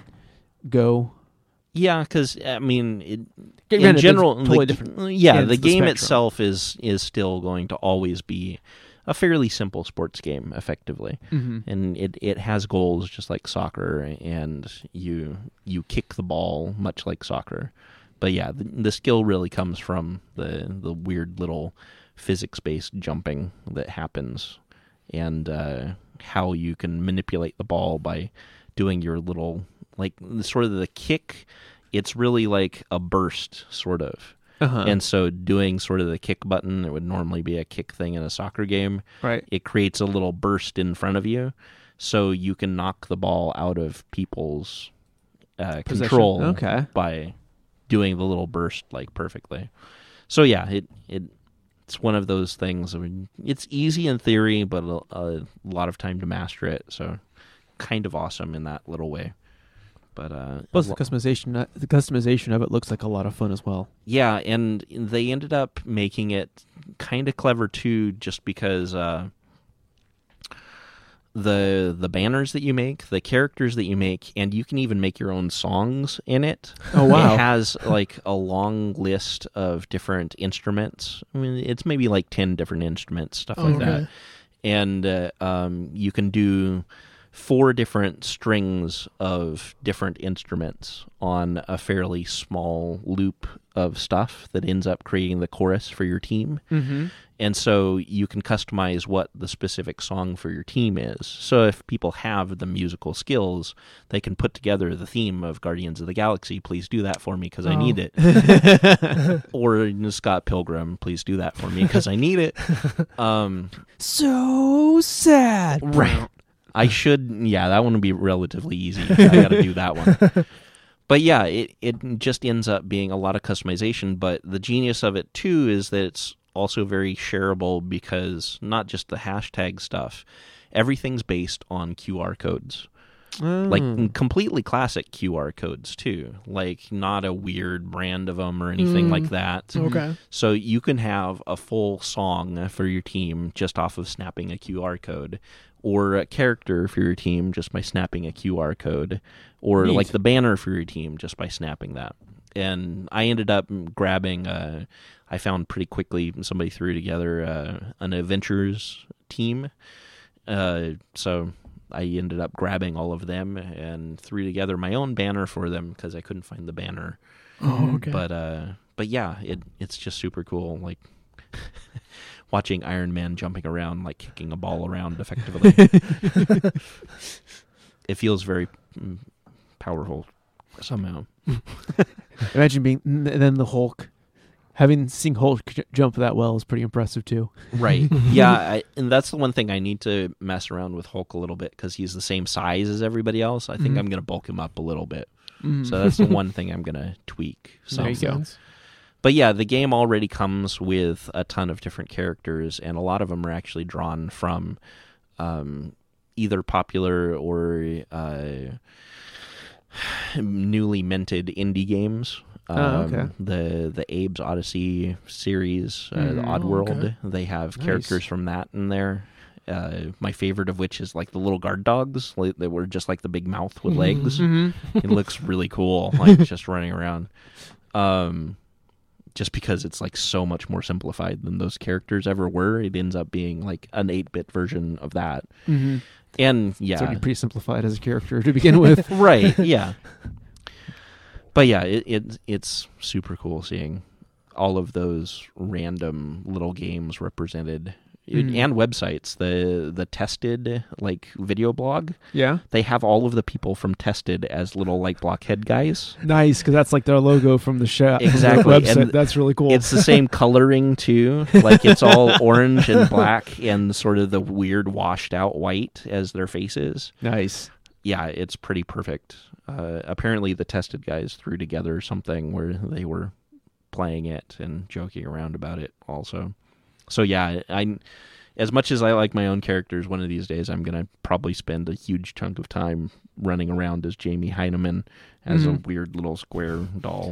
go. Yeah, because I mean, it, Granted, in it's general, totally the, different yeah, ends the of the game spectrum. itself is is still going to always be a fairly simple sports game, effectively, Mm-hmm. and it, it has goals just like soccer, and you you kick the ball much like soccer. But yeah, the, the skill really comes from the the weird little physics-based jumping that happens, and uh, how you can manipulate the ball by doing your little, like, sort of the kick. It's really like a burst, sort of. Uh-huh. And so doing sort of the kick button, it would normally be a kick thing in a soccer game. Right. It creates a little burst in front of you, so you can knock the ball out of people's uh, Possession. control Okay. by doing the little burst like perfectly. So yeah, it it it's one of those things. I mean, it's easy in theory, but a, a lot of time to master it. So kind of awesome in that little way. But uh, Plus a the lo- customization, uh, the customization of it looks like a lot of fun as well. yeah, and they ended up making it kind of clever too, just because uh, the the banners that you make, the characters that you make, and you can even make your own songs in it. Oh, wow. It has like a long list of different instruments. I mean, it's maybe like ten different instruments, stuff like Okay. that. And uh, um, you can do four different strings of different instruments on a fairly small loop of stuff that ends up creating the chorus for your team. Mm-hmm. And so you can customize what the specific song for your team is. So if people have the musical skills, they can put together the theme of Guardians of the Galaxy. Please do that for me because I Oh. need it. Or you know, Scott Pilgrim, please do that for me because I need it. Um, So sad. Right. I should, yeah, that one would be relatively easy. I got to do that one. But yeah, it, it just ends up being a lot of customization. But the genius of it, too, is that it's also very shareable because not just the hashtag stuff, everything's based on Q R codes. Like Mm. completely classic Q R codes, too. Like not a weird brand of them or anything Mm. like that. Okay. So you can have a full song for your team just off of snapping a Q R code, or a character for your team just by snapping a Q R code, or Neat. like the banner for your team just by snapping that. And I ended up grabbing, uh, I found pretty quickly somebody threw together uh, an Adventures team. Uh, so I ended up grabbing all of them and threw together my own banner for them because I couldn't find the banner. Oh, okay. But uh, but yeah, it it's just super cool. Like watching Iron Man jumping around, like kicking a ball around effectively. It feels very mm, powerful somehow. Imagine being and then the Hulk. Having seen Hulk j- jump that well is pretty impressive too. Right. Yeah, I, and that's the one thing I need to mess around with Hulk a little bit because he's the same size as everybody else. I think Mhm. I'm going to bulk him up a little bit. Mm. So that's the one thing I'm going to tweak. There you some. go. Sense. But yeah, the game already comes with a ton of different characters, and a lot of them are actually drawn from um, either popular or uh, newly minted indie games. Um, Oh, okay. The the Abe's Odyssey series, uh, the Mm, Oddworld, okay. they have Nice. characters from that in there. Uh, my favorite of which is like the little guard dogs. Like, they were just like the big mouth with legs. Mm-hmm. It looks really cool, like just running around. Um, just because it's like so much more simplified than those characters ever were. It ends up being like an eight-bit version of that. Mm-hmm. And yeah, It's already pretty simplified as a character to begin with. right? Yeah, but yeah, it, it it's super cool seeing all of those random little games represented. Mhm. And websites. The the Tested like video blog, Yeah, they have all of the people from Tested as little like blockhead guys. nice, because that's like their logo from the show. Exactly, website. and That's really cool. It's the same coloring too. Like it's all orange and black and sort of the weird washed out white as their faces. nice. Yeah, it's pretty perfect. Uh, apparently the Tested guys threw together something where they were playing it and joking around about it also. So yeah, I, as much as I like my own characters, one of these days I'm going to probably spend a huge chunk of time running around as Jamie Heineman as Mhm. a weird little square doll,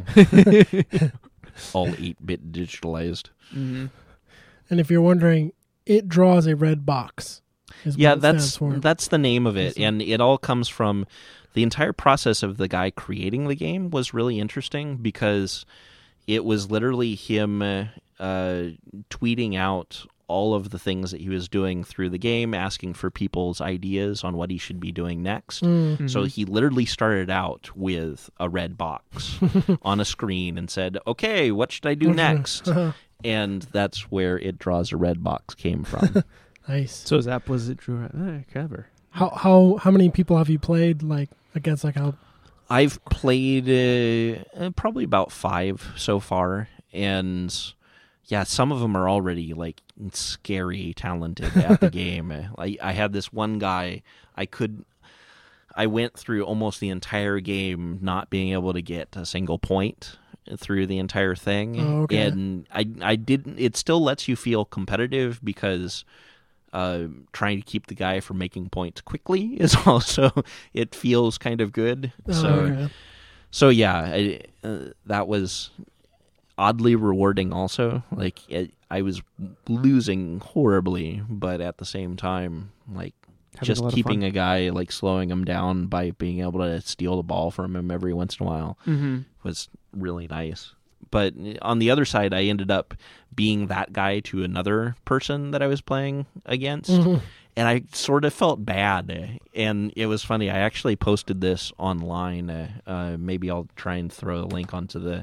all eight-bit digitalized. Mm-hmm. And if you're wondering, it draws a red box. Is Yeah, what it that's stands for. that's the name of it, Awesome. and it all comes from the entire process of the guy creating the game was really interesting because it was literally him uh, uh, tweeting out all of the things that he was doing through the game, asking for people's ideas on what he should be doing next. Mm. So he literally started out with a red box on a screen and said, "Okay, what should I do next?" And that's where It Draws a Red Box came from. Nice. So his app was it drew eh, clever. How how how many people have you played like against like how? I've played uh, uh, probably about five so far, and yeah, some of them are already like scary talented at the game. I, I had this one guy, I could, I went through almost the entire game not being able to get a single point through the entire thing, Oh, okay. and I I didn't. It still lets you feel competitive because. Uh, trying to keep the guy from making points quickly is also, it feels kind of good. Oh, so, okay. so yeah, I, uh, that was oddly rewarding also. Like, it, I was losing horribly, but at the same time, like, Having a just lot of keeping fun. a guy, like, slowing him down by being able to steal the ball from him every once in a while Mm-hmm. was really nice. But on the other side, I ended up being that guy to another person that I was playing against. Mhm. And I sort of felt bad. And it was funny. I actually posted this online. Uh, uh, maybe I'll try and throw a link onto the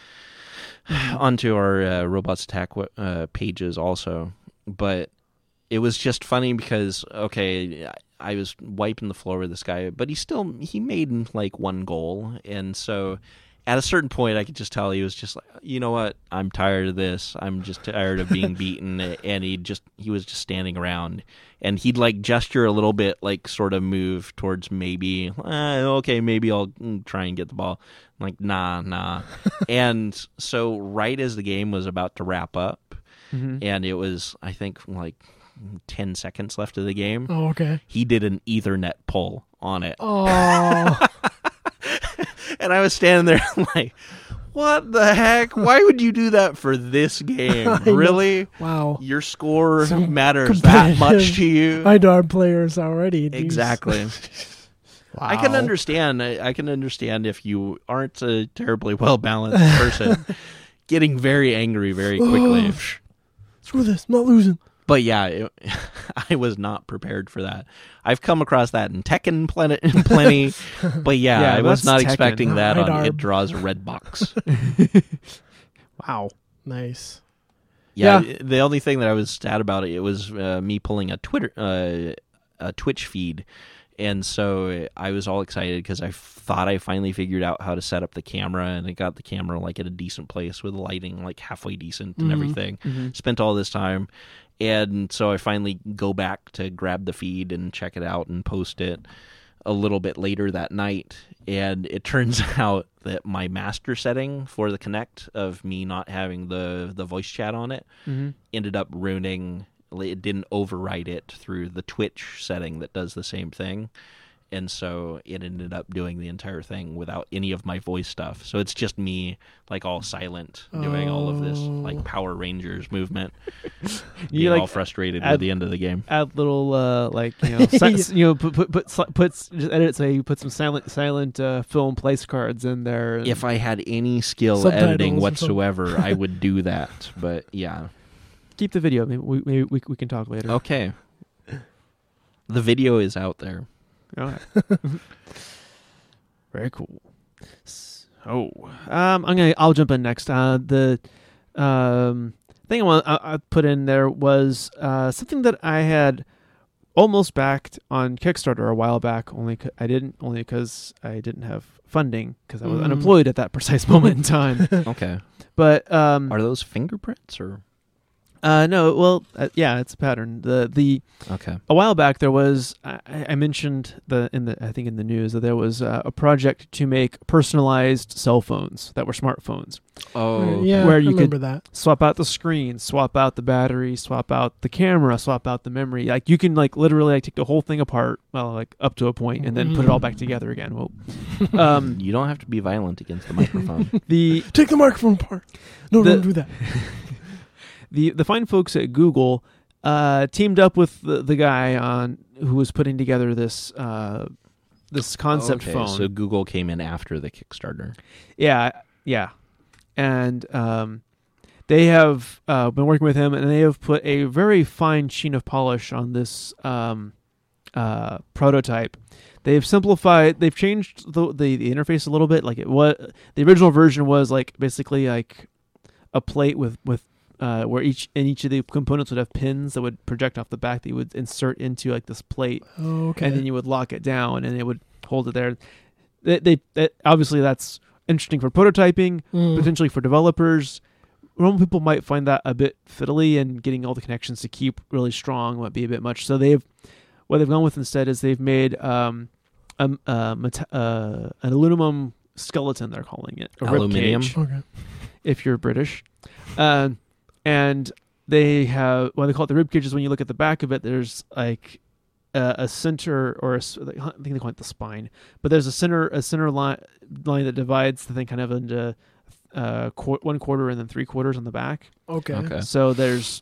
onto our uh, Robots Attack uh, pages also. But it was just funny because, okay, I was wiping the floor with this guy, but he still, he made like one goal. And so at a certain point, I could just tell he was just like, you know what? I'm tired of this. I'm just tired of being beaten. And he just, he was just standing around. And he'd like gesture a little bit, like sort of move towards maybe, eh, okay, maybe I'll try and get the ball. I'm like, nah, nah. And so right as the game was about to wrap up, Mm-hmm. and it was, I think, like ten seconds left of the game, Oh, okay. he did an Ethernet pull on it. Oh, And I was standing there like, what the heck? Why would you do that for this game? I know. Really? wow. Your score Some matters that much competitive to you? I darn players already. Jeez. Exactly. Wow. I can understand. I, I can understand if you aren't a terribly well balanced person, getting very angry very quickly. Oh, sh- screw this. I'm not losing. But yeah, it, I was not prepared for that. I've come across that in Tekken plenty, plenty but yeah, Yeah, I was that's not Tekken. expecting that on Idarb. It Draws a Red Box. Wow. Nice. Yeah, Yeah. the only thing that I was sad about it, it was uh, me pulling a Twitter, uh, a Twitch feed, and so I was all excited because I thought I finally figured out how to set up the camera, and I got the camera like at a decent place with the lighting like halfway decent and Mhm. everything. Mm-hmm. Spent all this time, and so I finally go back to grab the feed and check it out and post it a little bit later that night, and it turns out that my master setting for the Kinect of me not having the the voice chat on it Mm-hmm. ended up ruining, it didn't override it through the Twitch setting that does the same thing, and so it ended up doing the entire thing without any of my voice stuff. So it's just me, like, all silent, doing all of this, like, Oh. Power Rangers movement. You, Being like, all frustrated add- at the end of the game. Add little uh, like you know si- you know put put put, put, put just edit say you put some silent silent uh, film place cards in there. And If I had any skill Subtitles editing or whatsoever, I would do that. But yeah, keep the video. Maybe we maybe we, we can talk later. okay. The video is out there. All right. Very cool. So, um, I'm gonna. I'll jump in next. Uh, the um thing I want I, I put in there was uh something that I had almost backed on Kickstarter a while back. Only c- I didn't. Only because I didn't have funding because I was Mm. unemployed at that precise moment in time. Okay. But um, Are those fingerprints or? uh, no. Well, uh, yeah, it's a pattern. The the Okay. a while back there was I, I mentioned the in the I think in the news that there was uh, a project to make personalized cell phones that were smartphones. Oh, yeah, Where I you could- remember that. Swap out the screen, swap out the battery, swap out the camera, swap out the memory. Like you can like literally like take the whole thing apart, well, like up to a point, and then put it all back together again. Well, um, You don't have to be violent against the microphone. the Take the microphone apart. No, The- don't do that. the the fine folks at Google uh, teamed up with the, the guy on who was putting together this uh, this concept Okay, phone. So Google came in after the Kickstarter. Yeah, yeah, and um, they have uh, been working with him, and they have put a very fine sheen of polish on this um, uh, prototype. They've simplified. They've changed the, the the interface a little bit. Like it was the original version was like basically like a plate with with uh, where each and each of the components would have pins that would project off the back that you would insert into like this plate. Oh, okay. And then you would lock it down, and it would hold it there. They, they, they obviously that's interesting for prototyping, Mm. potentially for developers. Normal people might find that a bit fiddly, and getting all the connections to keep really strong might be a bit much. So they've what they've gone with instead is they've made um, a, a, meta- uh, an aluminum skeleton. They're calling it a rib Aluminium? cage, Okay. if you're British. Um, and they have well, they call it the rib cages. When you look at the back of it, there's like a, a center or a, s- I think they call it the spine, but there's a center a center line line that divides the thing kind of into uh, qu- one quarter and then three quarters on the back. Okay. Okay. So there's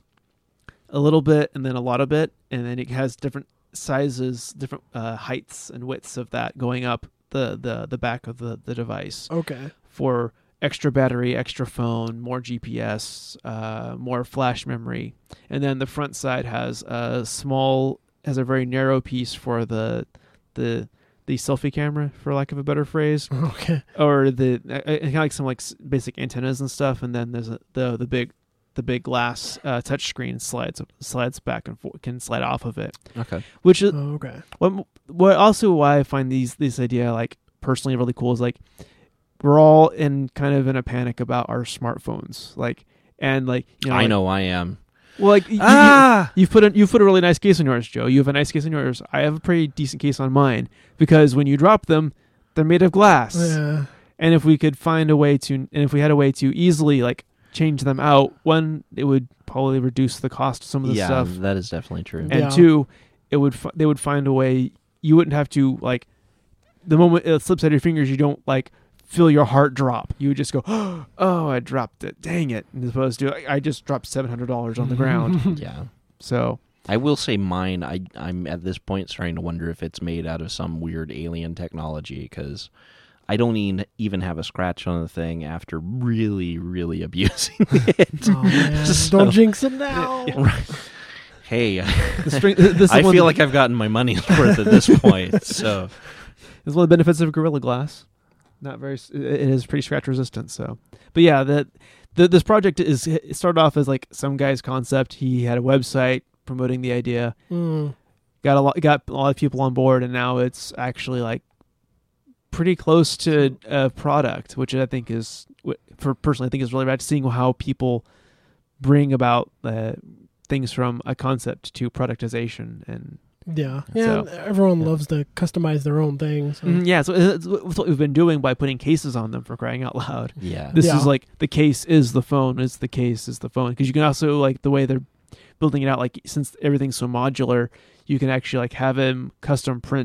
a little bit and then a lot of bit, and then it has different sizes, different uh, heights and widths of that going up the the the back of the the device Okay. for extra battery, extra phone, more G P S, uh, more flash memory, and then the front side has a small, has a very narrow piece for the the the selfie camera, for lack of a better phrase, Okay. or the uh, uh, kind of like some like s- basic antennas and stuff, and then there's a, the the big the big glass uh, touch screen slides slides back and forth, can slide off of it, Okay. which is Oh, okay. what what also why I find these this idea like personally really cool is like we're all in kind of in a panic about our smartphones, like and like you know I like- know I am. well like you, Ah! you, you've put a, you've put a really nice case on yours, Joe. You have a nice case on yours. I have a pretty decent case on mine because when you drop them, they're made of glass. Yeah. And if we could find a way to, and if we had a way to easily like change them out, one, it would probably reduce the cost of some of the Yeah, stuff, that is definitely true. and Yeah. two, it would fi- they would find a way you wouldn't have to like the moment it slips out of your fingers, you don't like feel your heart drop. You would just go, oh, I dropped it, dang it, as opposed to I, I just dropped seven hundred dollars on the ground. Yeah. So I will say mine, I, I'm at this point starting to wonder if it's made out of some weird alien technology because I don't even, even have a scratch on the thing after really, really abusing it. Oh, man. So- Don't jinx it now. Right. Hey, the string, this is I one feel of like I've gotten my money's worth at this point. So, This is one of the benefits of Gorilla Glass. Not very, s- it it is pretty scratch resistant. So, but yeah, that the, this project is it started off as like some guy's concept. He had a website promoting the idea, Mm. got a lot, got a lot of people on board, and now it's actually like pretty close to a product, which I think is, for personally, I think is really rad. Seeing how people bring about uh, things from a concept to productization and. Yeah. Yeah. So- and everyone yeah. loves to customize their own thing. So. Mhm, yeah, so it's it's what we've been doing by putting cases on them, for crying out loud. yeah. This Yeah. is like the case is the phone, is the case is the phone, because you can also like the way they're building it out, like since everything's so modular, you can actually like have him custom print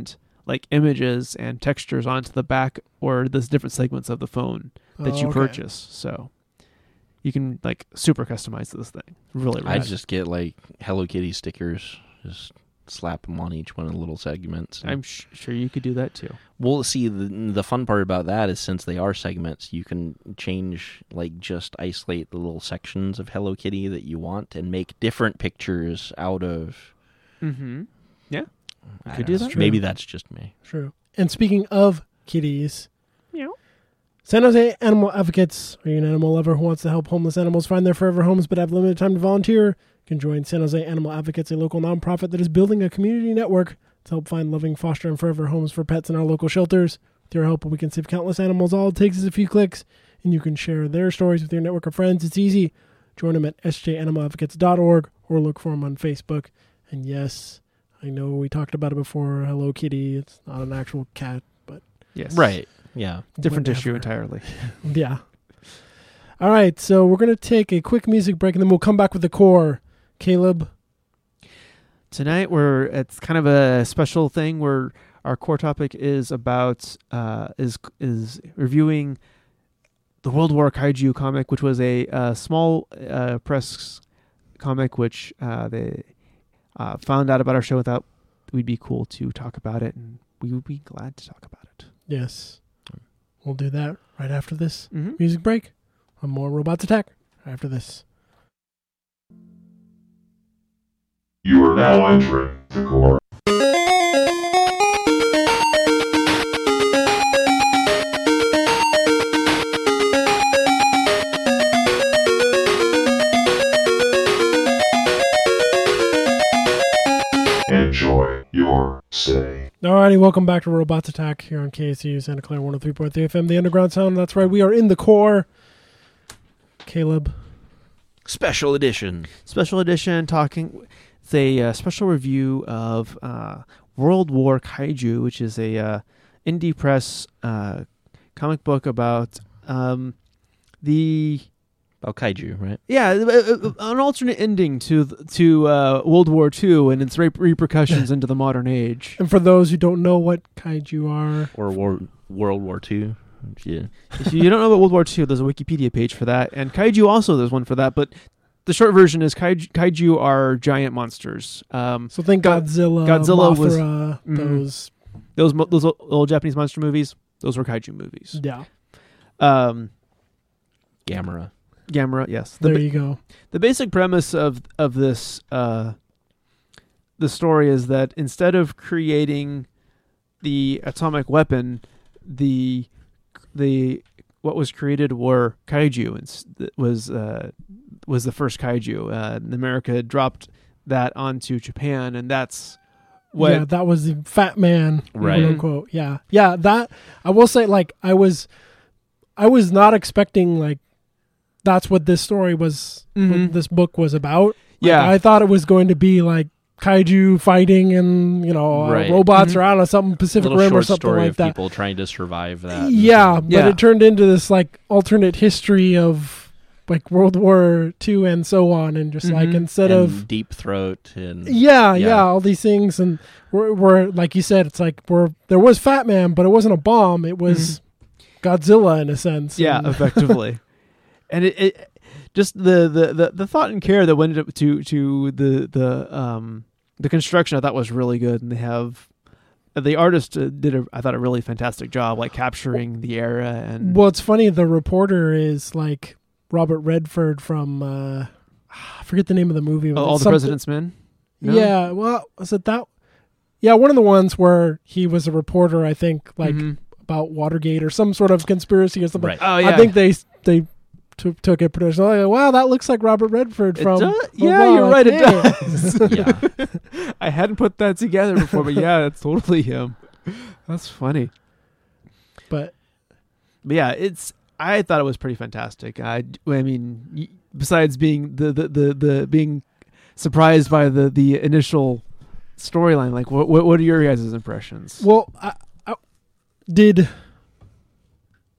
like images and textures onto the back or the different segments of the phone that Oh, you okay. purchase. So you can like super customize this thing. Really I rad. just get like Hello Kitty stickers, just slap them on each one of the little segments. I'm sh- sure you could do that too. Well, see, the the fun part about that is since they are segments, you can change, like, just isolate the little sections of Hello Kitty that you want and make different pictures out of. Mm-hmm. Yeah. I could don't do know, that. Maybe that's just me. True. And speaking of kitties, Meow. San Jose Animal Advocates. Are you an animal lover who wants to help homeless animals find their forever homes but have limited time to volunteer? You can join San Jose Animal Advocates, a local nonprofit that is building a community network to help find loving foster and forever homes for pets in our local shelters. With your help, we can save countless animals. All it takes is a few clicks, and you can share their stories with your network of friends. It's easy. Join them at s j animal advocates dot org or look for them on Facebook. And yes, I know we talked about it before. Hello Kitty. It's not an actual cat, but Yes. Right. Yeah. Different whatever. issue entirely. Yeah. All right, so we're going to take a quick music break, and then we'll come back with the core. Caleb? Tonight we're it's kind of a special thing where our core topic is about uh, is is reviewing the World War Kaiju comic, which was a uh, small uh, press comic, which uh, they uh, found out about our show and thought we'd be cool to talk about it, and we would be glad to talk about it. Yes. We'll do that right after this Mm-hmm. music break. On more Robots Attack after this. You are now entering the core. Enjoy your stay. Alrighty, welcome back to Robots Attack here on K S U Santa Clara one oh three point three F M, the Underground Sound. That's right, we are in the core. Caleb. Special edition. Special edition talking. It's a uh, special review of uh, World War Kaiju, which is a uh, indie press uh, comic book about um, the About kaiju, right? yeah uh, uh, an alternate ending to th- to uh, World War Two and its re- repercussions into the modern age. And for those who don't know what kaiju are, Or war, World War Two. Yeah. If you don't know about World War Two, there's a Wikipedia page for that, and Kaiju also there's one for that. But the short version is Kaiju, kaiju are giant monsters. Um, so think God- Godzilla, Godzilla was- Mothra, Mhm. those, those mo- those old Japanese monster movies, those were Kaiju movies. yeah, Um, Gamera. Gamera, yes. The there ba- you go. the basic premise of of this uh, the story is that instead of creating the atomic weapon, the the what was created were kaiju, and s- that was uh, was the first kaiju. Uh, and America dropped that onto Japan, and that's what Yeah, that was the Fat Man, Right. quote unquote. Yeah, yeah. That I will say, like, I was, I was not expecting like that's what this story was. Mhm. What this book was about. Like, yeah I thought it was going to be like kaiju fighting and you know uh, Right. robots Mhm. or I don't know something Pacific Little Rim or short something story like of that. people trying to survive that. Yeah, but Yeah. it turned into this like alternate history of like World War Two and so on, and just like Mhm. instead and of Deep Throat and yeah, yeah, Yeah. all these things, and we're, we're like you said, it's like we're there was Fat Man, but it wasn't a bomb; it was Godzilla in a sense. Mm-hmm. yeah and- effectively. And it, it just the, the, the, the thought and care that went into to to the the um the construction I thought was really good, and they have the artist uh, did a I thought a really fantastic job like capturing the era and well, it's funny. The reporter is like Robert Redford from uh, I forget the name of the movie. but all, all it's the something- President's Men. No? Yeah, well, was it that? Yeah, one of the ones where he was a reporter. I think like Mhm. about Watergate or some sort of conspiracy or something. Right. Oh yeah, I think they they took took it pretty. Like, wow, that looks like Robert Redford It from. does- from yeah, Raw. you're Like, right. It hey. does. yeah. I hadn't put that together before, but yeah, it's totally him. That's funny. But But yeah, it's. I thought it was pretty fantastic. I, I mean, y- besides being the, the, the, the being surprised by the, the initial storyline, like what what what are your guys' impressions? well, I, I, did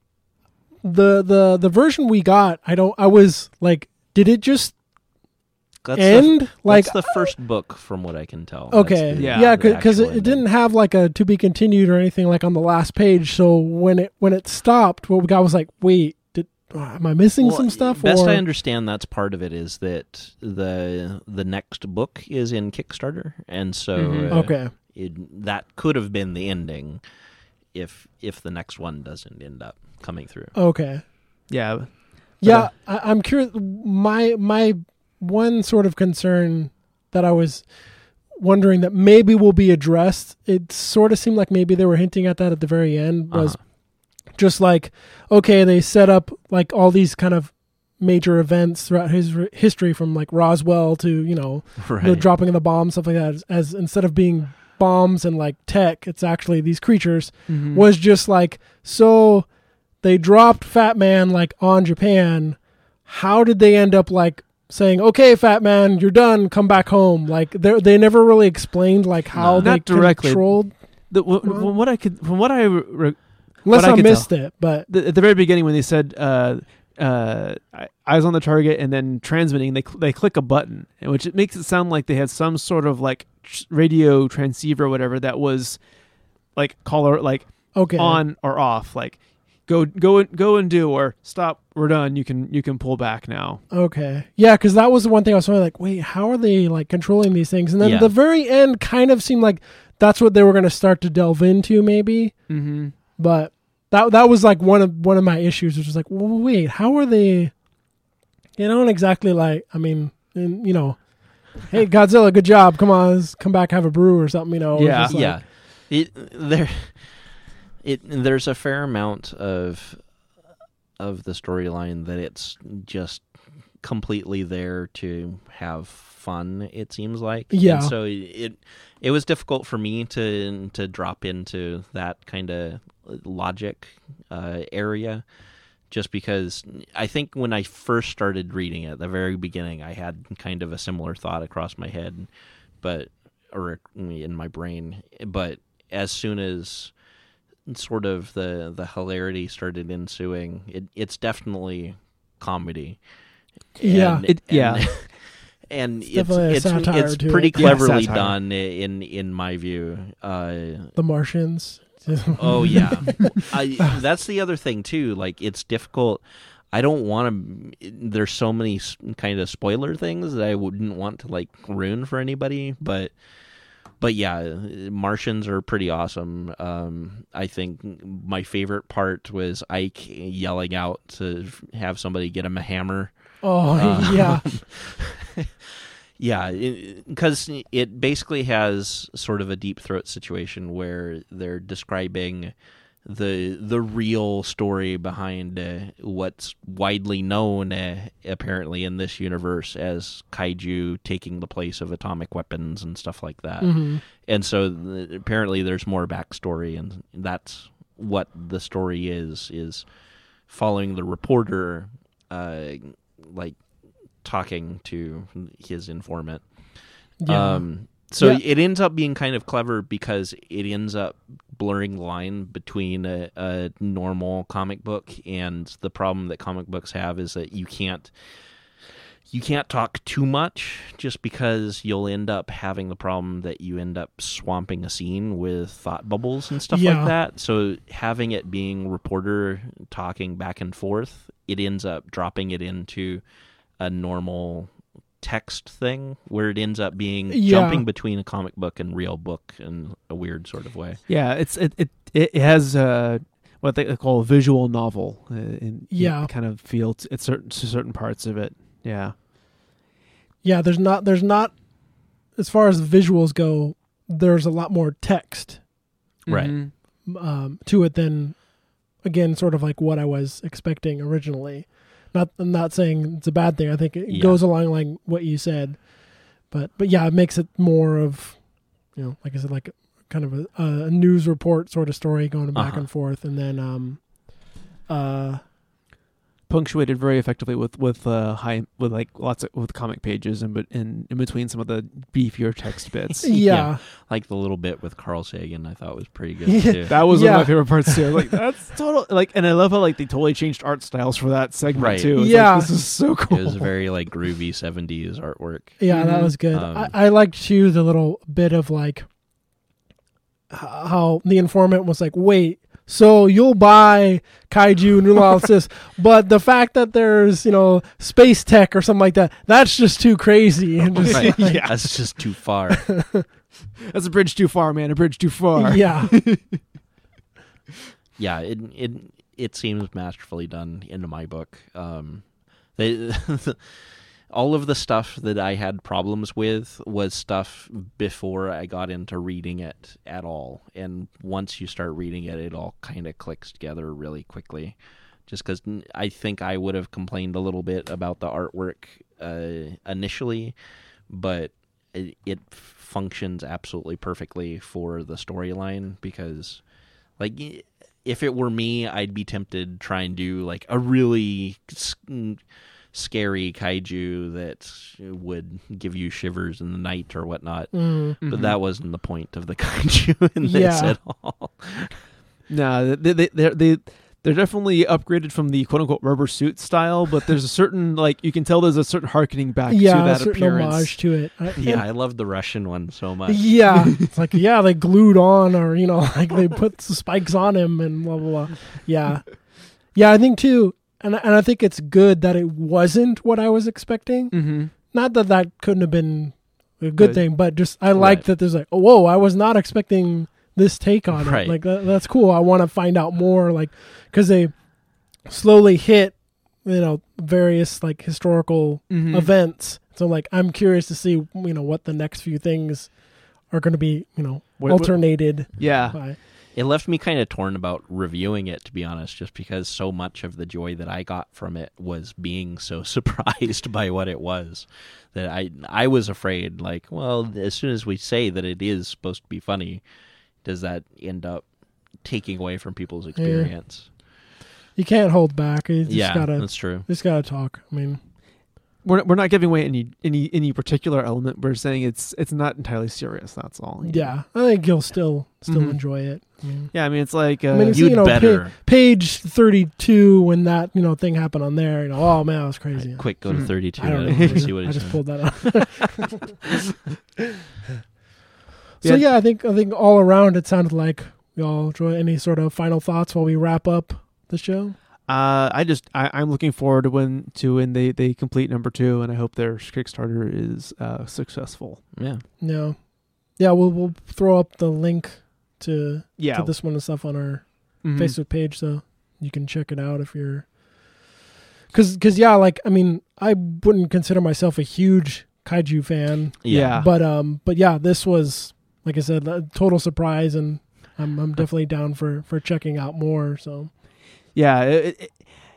the the the version we got? I don't. I was like, did it just That's the, end. Like that's the first book, from what I can tell. okay, That's the- Yeah. yeah, the because actual it, it ending. didn't have like a to be continued or anything like on the last page. So when it when it stopped, what we got was like, wait, did am I missing Well, some stuff? Best or? I understand, that's part of it. Is that the the next book is in Kickstarter, and so Mhm. uh, Okay, it, that could have been the ending if if the next one doesn't end up coming through. okay. Yeah. Yeah, I, I'm curious. My my one sort of concern that I was wondering that maybe will be addressed. It sort of seemed like maybe they were hinting at that at the very end. Was Uh-huh. just like, okay, they set up like all these kind of major events throughout his r- history, from like Roswell to you know Right. the dropping of the bombs, stuff like that. As, as instead of being bombs and like tech, it's actually these creatures. Mhm. Was just like, so they dropped Fat Man like on Japan. How did they end up like saying, okay, Fat Man, you're done, come back home? Like they they never really explained like how No. they Not directly. controlled, The, w- Well- from what I could, from what I re- unless What I I could missed it. But the, at the very beginning when they said uh, uh, eyes on the target and then transmitting, they cl- they click a button, which it makes it sound like they had some sort of like tr- radio transceiver or whatever that was like caller like okay, on or off, like go go and go and do or stop, we're done, you can you can pull back now. okay, yeah, because that was the one thing I was wondering, like, wait, how are they like controlling these things? And then Yeah. the very end kind of seemed like that's what they were going to start to delve into, maybe. Mm-hmm. But that that was like one of one of my issues, which was like, well, wait, how are they? You don't exactly like. I mean, and, you know, hey Godzilla, good job. Come on, let's come back, have a brew or something. You know, It's Yeah. just like- yeah, it there, it there's a fair amount of of the storyline that it's just completely there to have fun. It seems like, Yeah. And so it it was difficult for me to to drop into that kind of logic uh, area. Just because I think when I first started reading it, at the very beginning, I had kind of a similar thought across my head, but or in my brain. But as soon as sort of the the hilarity started ensuing, it, it's definitely comedy. Yeah. And, It- yeah. and, and It's it's definitely a it's satire it's to pretty it. Yeah, cleverly satire. done in in my view. Uh, the Martians. Oh yeah, I, that's the other thing too. Like it's difficult. I don't want to. There's so many s- kind of spoiler things that I wouldn't want to like ruin for anybody. But but yeah, Martians are pretty awesome. Um, I think my favorite part was Ike yelling out to have somebody get him a hammer. Oh Uh, yeah, Yeah, because it, it basically has sort of a deep throat situation where they're describing the the real story behind uh, what's widely known uh, apparently in this universe as kaiju taking the place of atomic weapons and stuff like that. hmm And so th- apparently there's more backstory, and that's what the story is, is following the reporter, uh, like, talking to his informant. yeah. Um, so Yeah. it ends up being kind of clever because it ends up blurring the line between a, a normal comic book, and the problem that comic books have is that you can't you can't talk too much, just because you'll end up having the problem that you end up swamping a scene with thought bubbles and stuff Yeah. like that. So having it being reporter talking back and forth, it ends up dropping it into a normal text thing where it ends up being Yeah. jumping between a comic book and real book in a weird sort of way. Yeah, it's it it, it has uh, what they call a visual novel uh, in, Yeah. in kind of feel to, at certain to certain parts of it. Yeah. Yeah, there's not there's not as far as visuals go, there's a lot more text Right. Mhm. um, to it than again sort of like what I was expecting originally. Not I'm not saying it's a bad thing. I think it Yeah. goes along like what you said. But but yeah, it makes it more of, you know, like I said, like kind of a, a news report sort of story going back Uh-huh. and forth, and then um uh punctuated very effectively with with uh, high with like lots of with comic pages and but in in between some of the beefier text bits. Yeah. Yeah. Like the little bit with Carl Sagan, I thought was pretty good Yeah. too. That was one Yeah. of my favorite parts too. Like that's total like, and I love how like they totally changed art styles for that segment Right. too. It's Yeah. like, this is so cool. It was very like groovy seventies artwork. Yeah, that Mhm. was good. Um, I, I liked too the little bit of like h- how the informant was like, wait, so you'll buy kaiju new analysis, but the fact that there's, you know, space tech or something like that, that's just too crazy. And just, Right. like, Yeah. That's just too far. That's a bridge too far, man. A bridge too far. yeah. Yeah, it it it seems masterfully done in my book. Um, they all of the stuff that I had problems with was stuff before I got into reading it at all, and once you start reading it, it all kind of clicks together really quickly. Just because I think I would have complained a little bit about the artwork uh, initially, but it, it functions absolutely perfectly for the storyline because, like, if it were me, I'd be tempted to try and do like a really s- scary kaiju that would give you shivers in the night or whatnot. Mm. Mhm. But that wasn't the point of the kaiju in this Yeah. at all. No, they they they they they're definitely upgraded from the quote unquote rubber suit style, but there's a certain like you can tell there's a certain harkening back Yeah, to a that certain appearance. homage to it. I- Yeah, and- I love the Russian one so much. Yeah, it's like yeah, they glued on, or you know, like they put the spikes on him, and blah blah blah. Yeah, yeah, I think too, and and I think it's good that it wasn't what I was expecting. Mm-hmm. Not that that couldn't have been a good Good. thing, but just I like Right. that there's like, oh, whoa, I was not expecting this take on it. Right. Like that, that's cool. I want to find out more, like because they slowly hit, you know, various like historical Mm-hmm. events. So like I'm curious to see, you know, what the next few things are going to be, you know, What- what- alternated Yeah. by. It left me kind of torn about reviewing it, to be honest, just because so much of the joy that I got from it was being so surprised by what it was that I I was afraid, like, well, as soon as we say that it is supposed to be funny, does that end up taking away from people's experience? You can't hold back. You just Yeah, gotta, that's true. just gotta talk. I mean, We're we're not giving away any any any particular element. We're saying it's it's not entirely serious. That's all. you know? yeah, I think you'll still still Mhm. enjoy it. I mean, Yeah. I mean, it's like uh, I mean, it's, You'd you know, better. pa- page thirty-two when that you know thing happened on there. You know, oh man, that was crazy. Quick, go to Mhm. thirty-two. I don't and know. see what I it just says. pulled that up. So Yeah. yeah, I think I think all around it sounded like we all enjoy. Any sort of final thoughts while we wrap up the show? Uh, I just I, I'm looking forward to when to when they, they complete number two, and I hope their Kickstarter is uh, successful. Yeah. No, yeah, we'll we'll throw up the link to Yeah, to this one and stuff on our Mhm. Facebook page, so you can check it out if you're. Cause, cause yeah, like I mean, I wouldn't consider myself a huge kaiju fan, Yeah. but um, but yeah, this was like I said, a total surprise, and I'm I'm definitely down for for checking out more. So Yeah, it, it,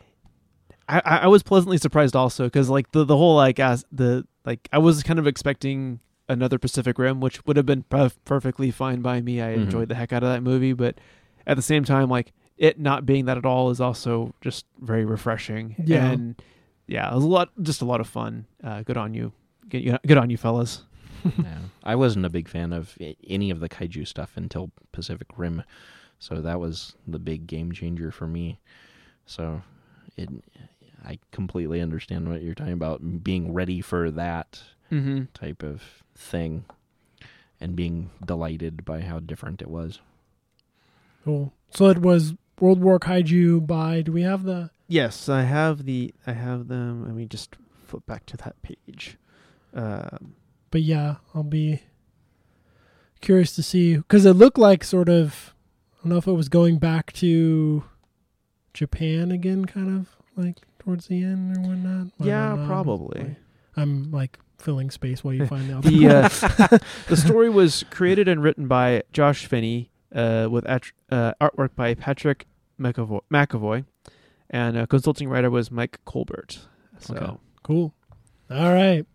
I I was pleasantly surprised also because like the the whole like as the like I was kind of expecting another Pacific Rim, which would have been perf- perfectly fine by me. I Mhm. enjoyed the heck out of that movie, but at the same time, like it not being that at all is also just very refreshing. Yeah. and yeah, it was a lot, just a lot of fun. Uh, good on you, good, good on you, fellas. Yeah. I wasn't a big fan of i- any of the kaiju stuff until Pacific Rim, so that was the big game changer for me. So, it, I completely understand what you're talking about, being ready for that Mm-hmm. type of thing, and being delighted by how different it was. cool. So it was World War Kaiju by. Do we have the? Yes, I have the I have them. Let me just flip back to that page. Um, But yeah, I'll be curious to see because it looked like sort of. I don't know if it was going back to Japan again, kind of like towards the end or whatnot. I yeah, don't know. probably. I'm like filling space while you find out. The uh, the story was created and written by Josh Finney, uh, with at- uh, artwork by Patrick McAvoy, McAvoy and a consulting writer was Mike Colbert. So Okay. Cool. All right.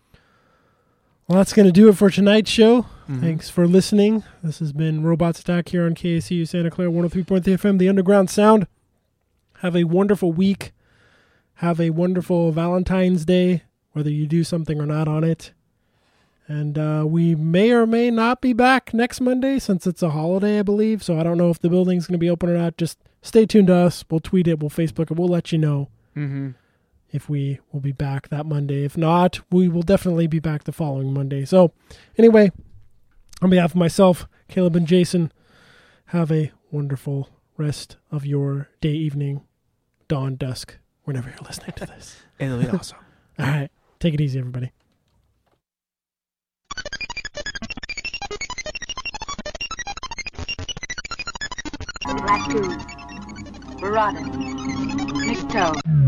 Well, that's going to do it for tonight's show. mhm. Thanks for listening. This has been Robots Attack here on K A C U Santa Clara one oh three point three F M, the Underground Sound. Have a wonderful week. have a wonderful Valentine's Day, whether you do something or not on it. And uh, we may or may not be back next Monday since it's a holiday, I believe. So I don't know if the building's going to be open or not. Just stay tuned to us. We'll tweet it. We'll Facebook it. We'll let you know Mm-hmm. if we will be back that Monday. If not, we will definitely be back the following Monday. So anyway, on behalf of myself, Caleb, and Jason, have a wonderful rest of your day, evening, dawn, dusk, whenever you're listening to this. It'll be awesome. All right. Take it easy, everybody. Black Tooth, Baradin, McToe.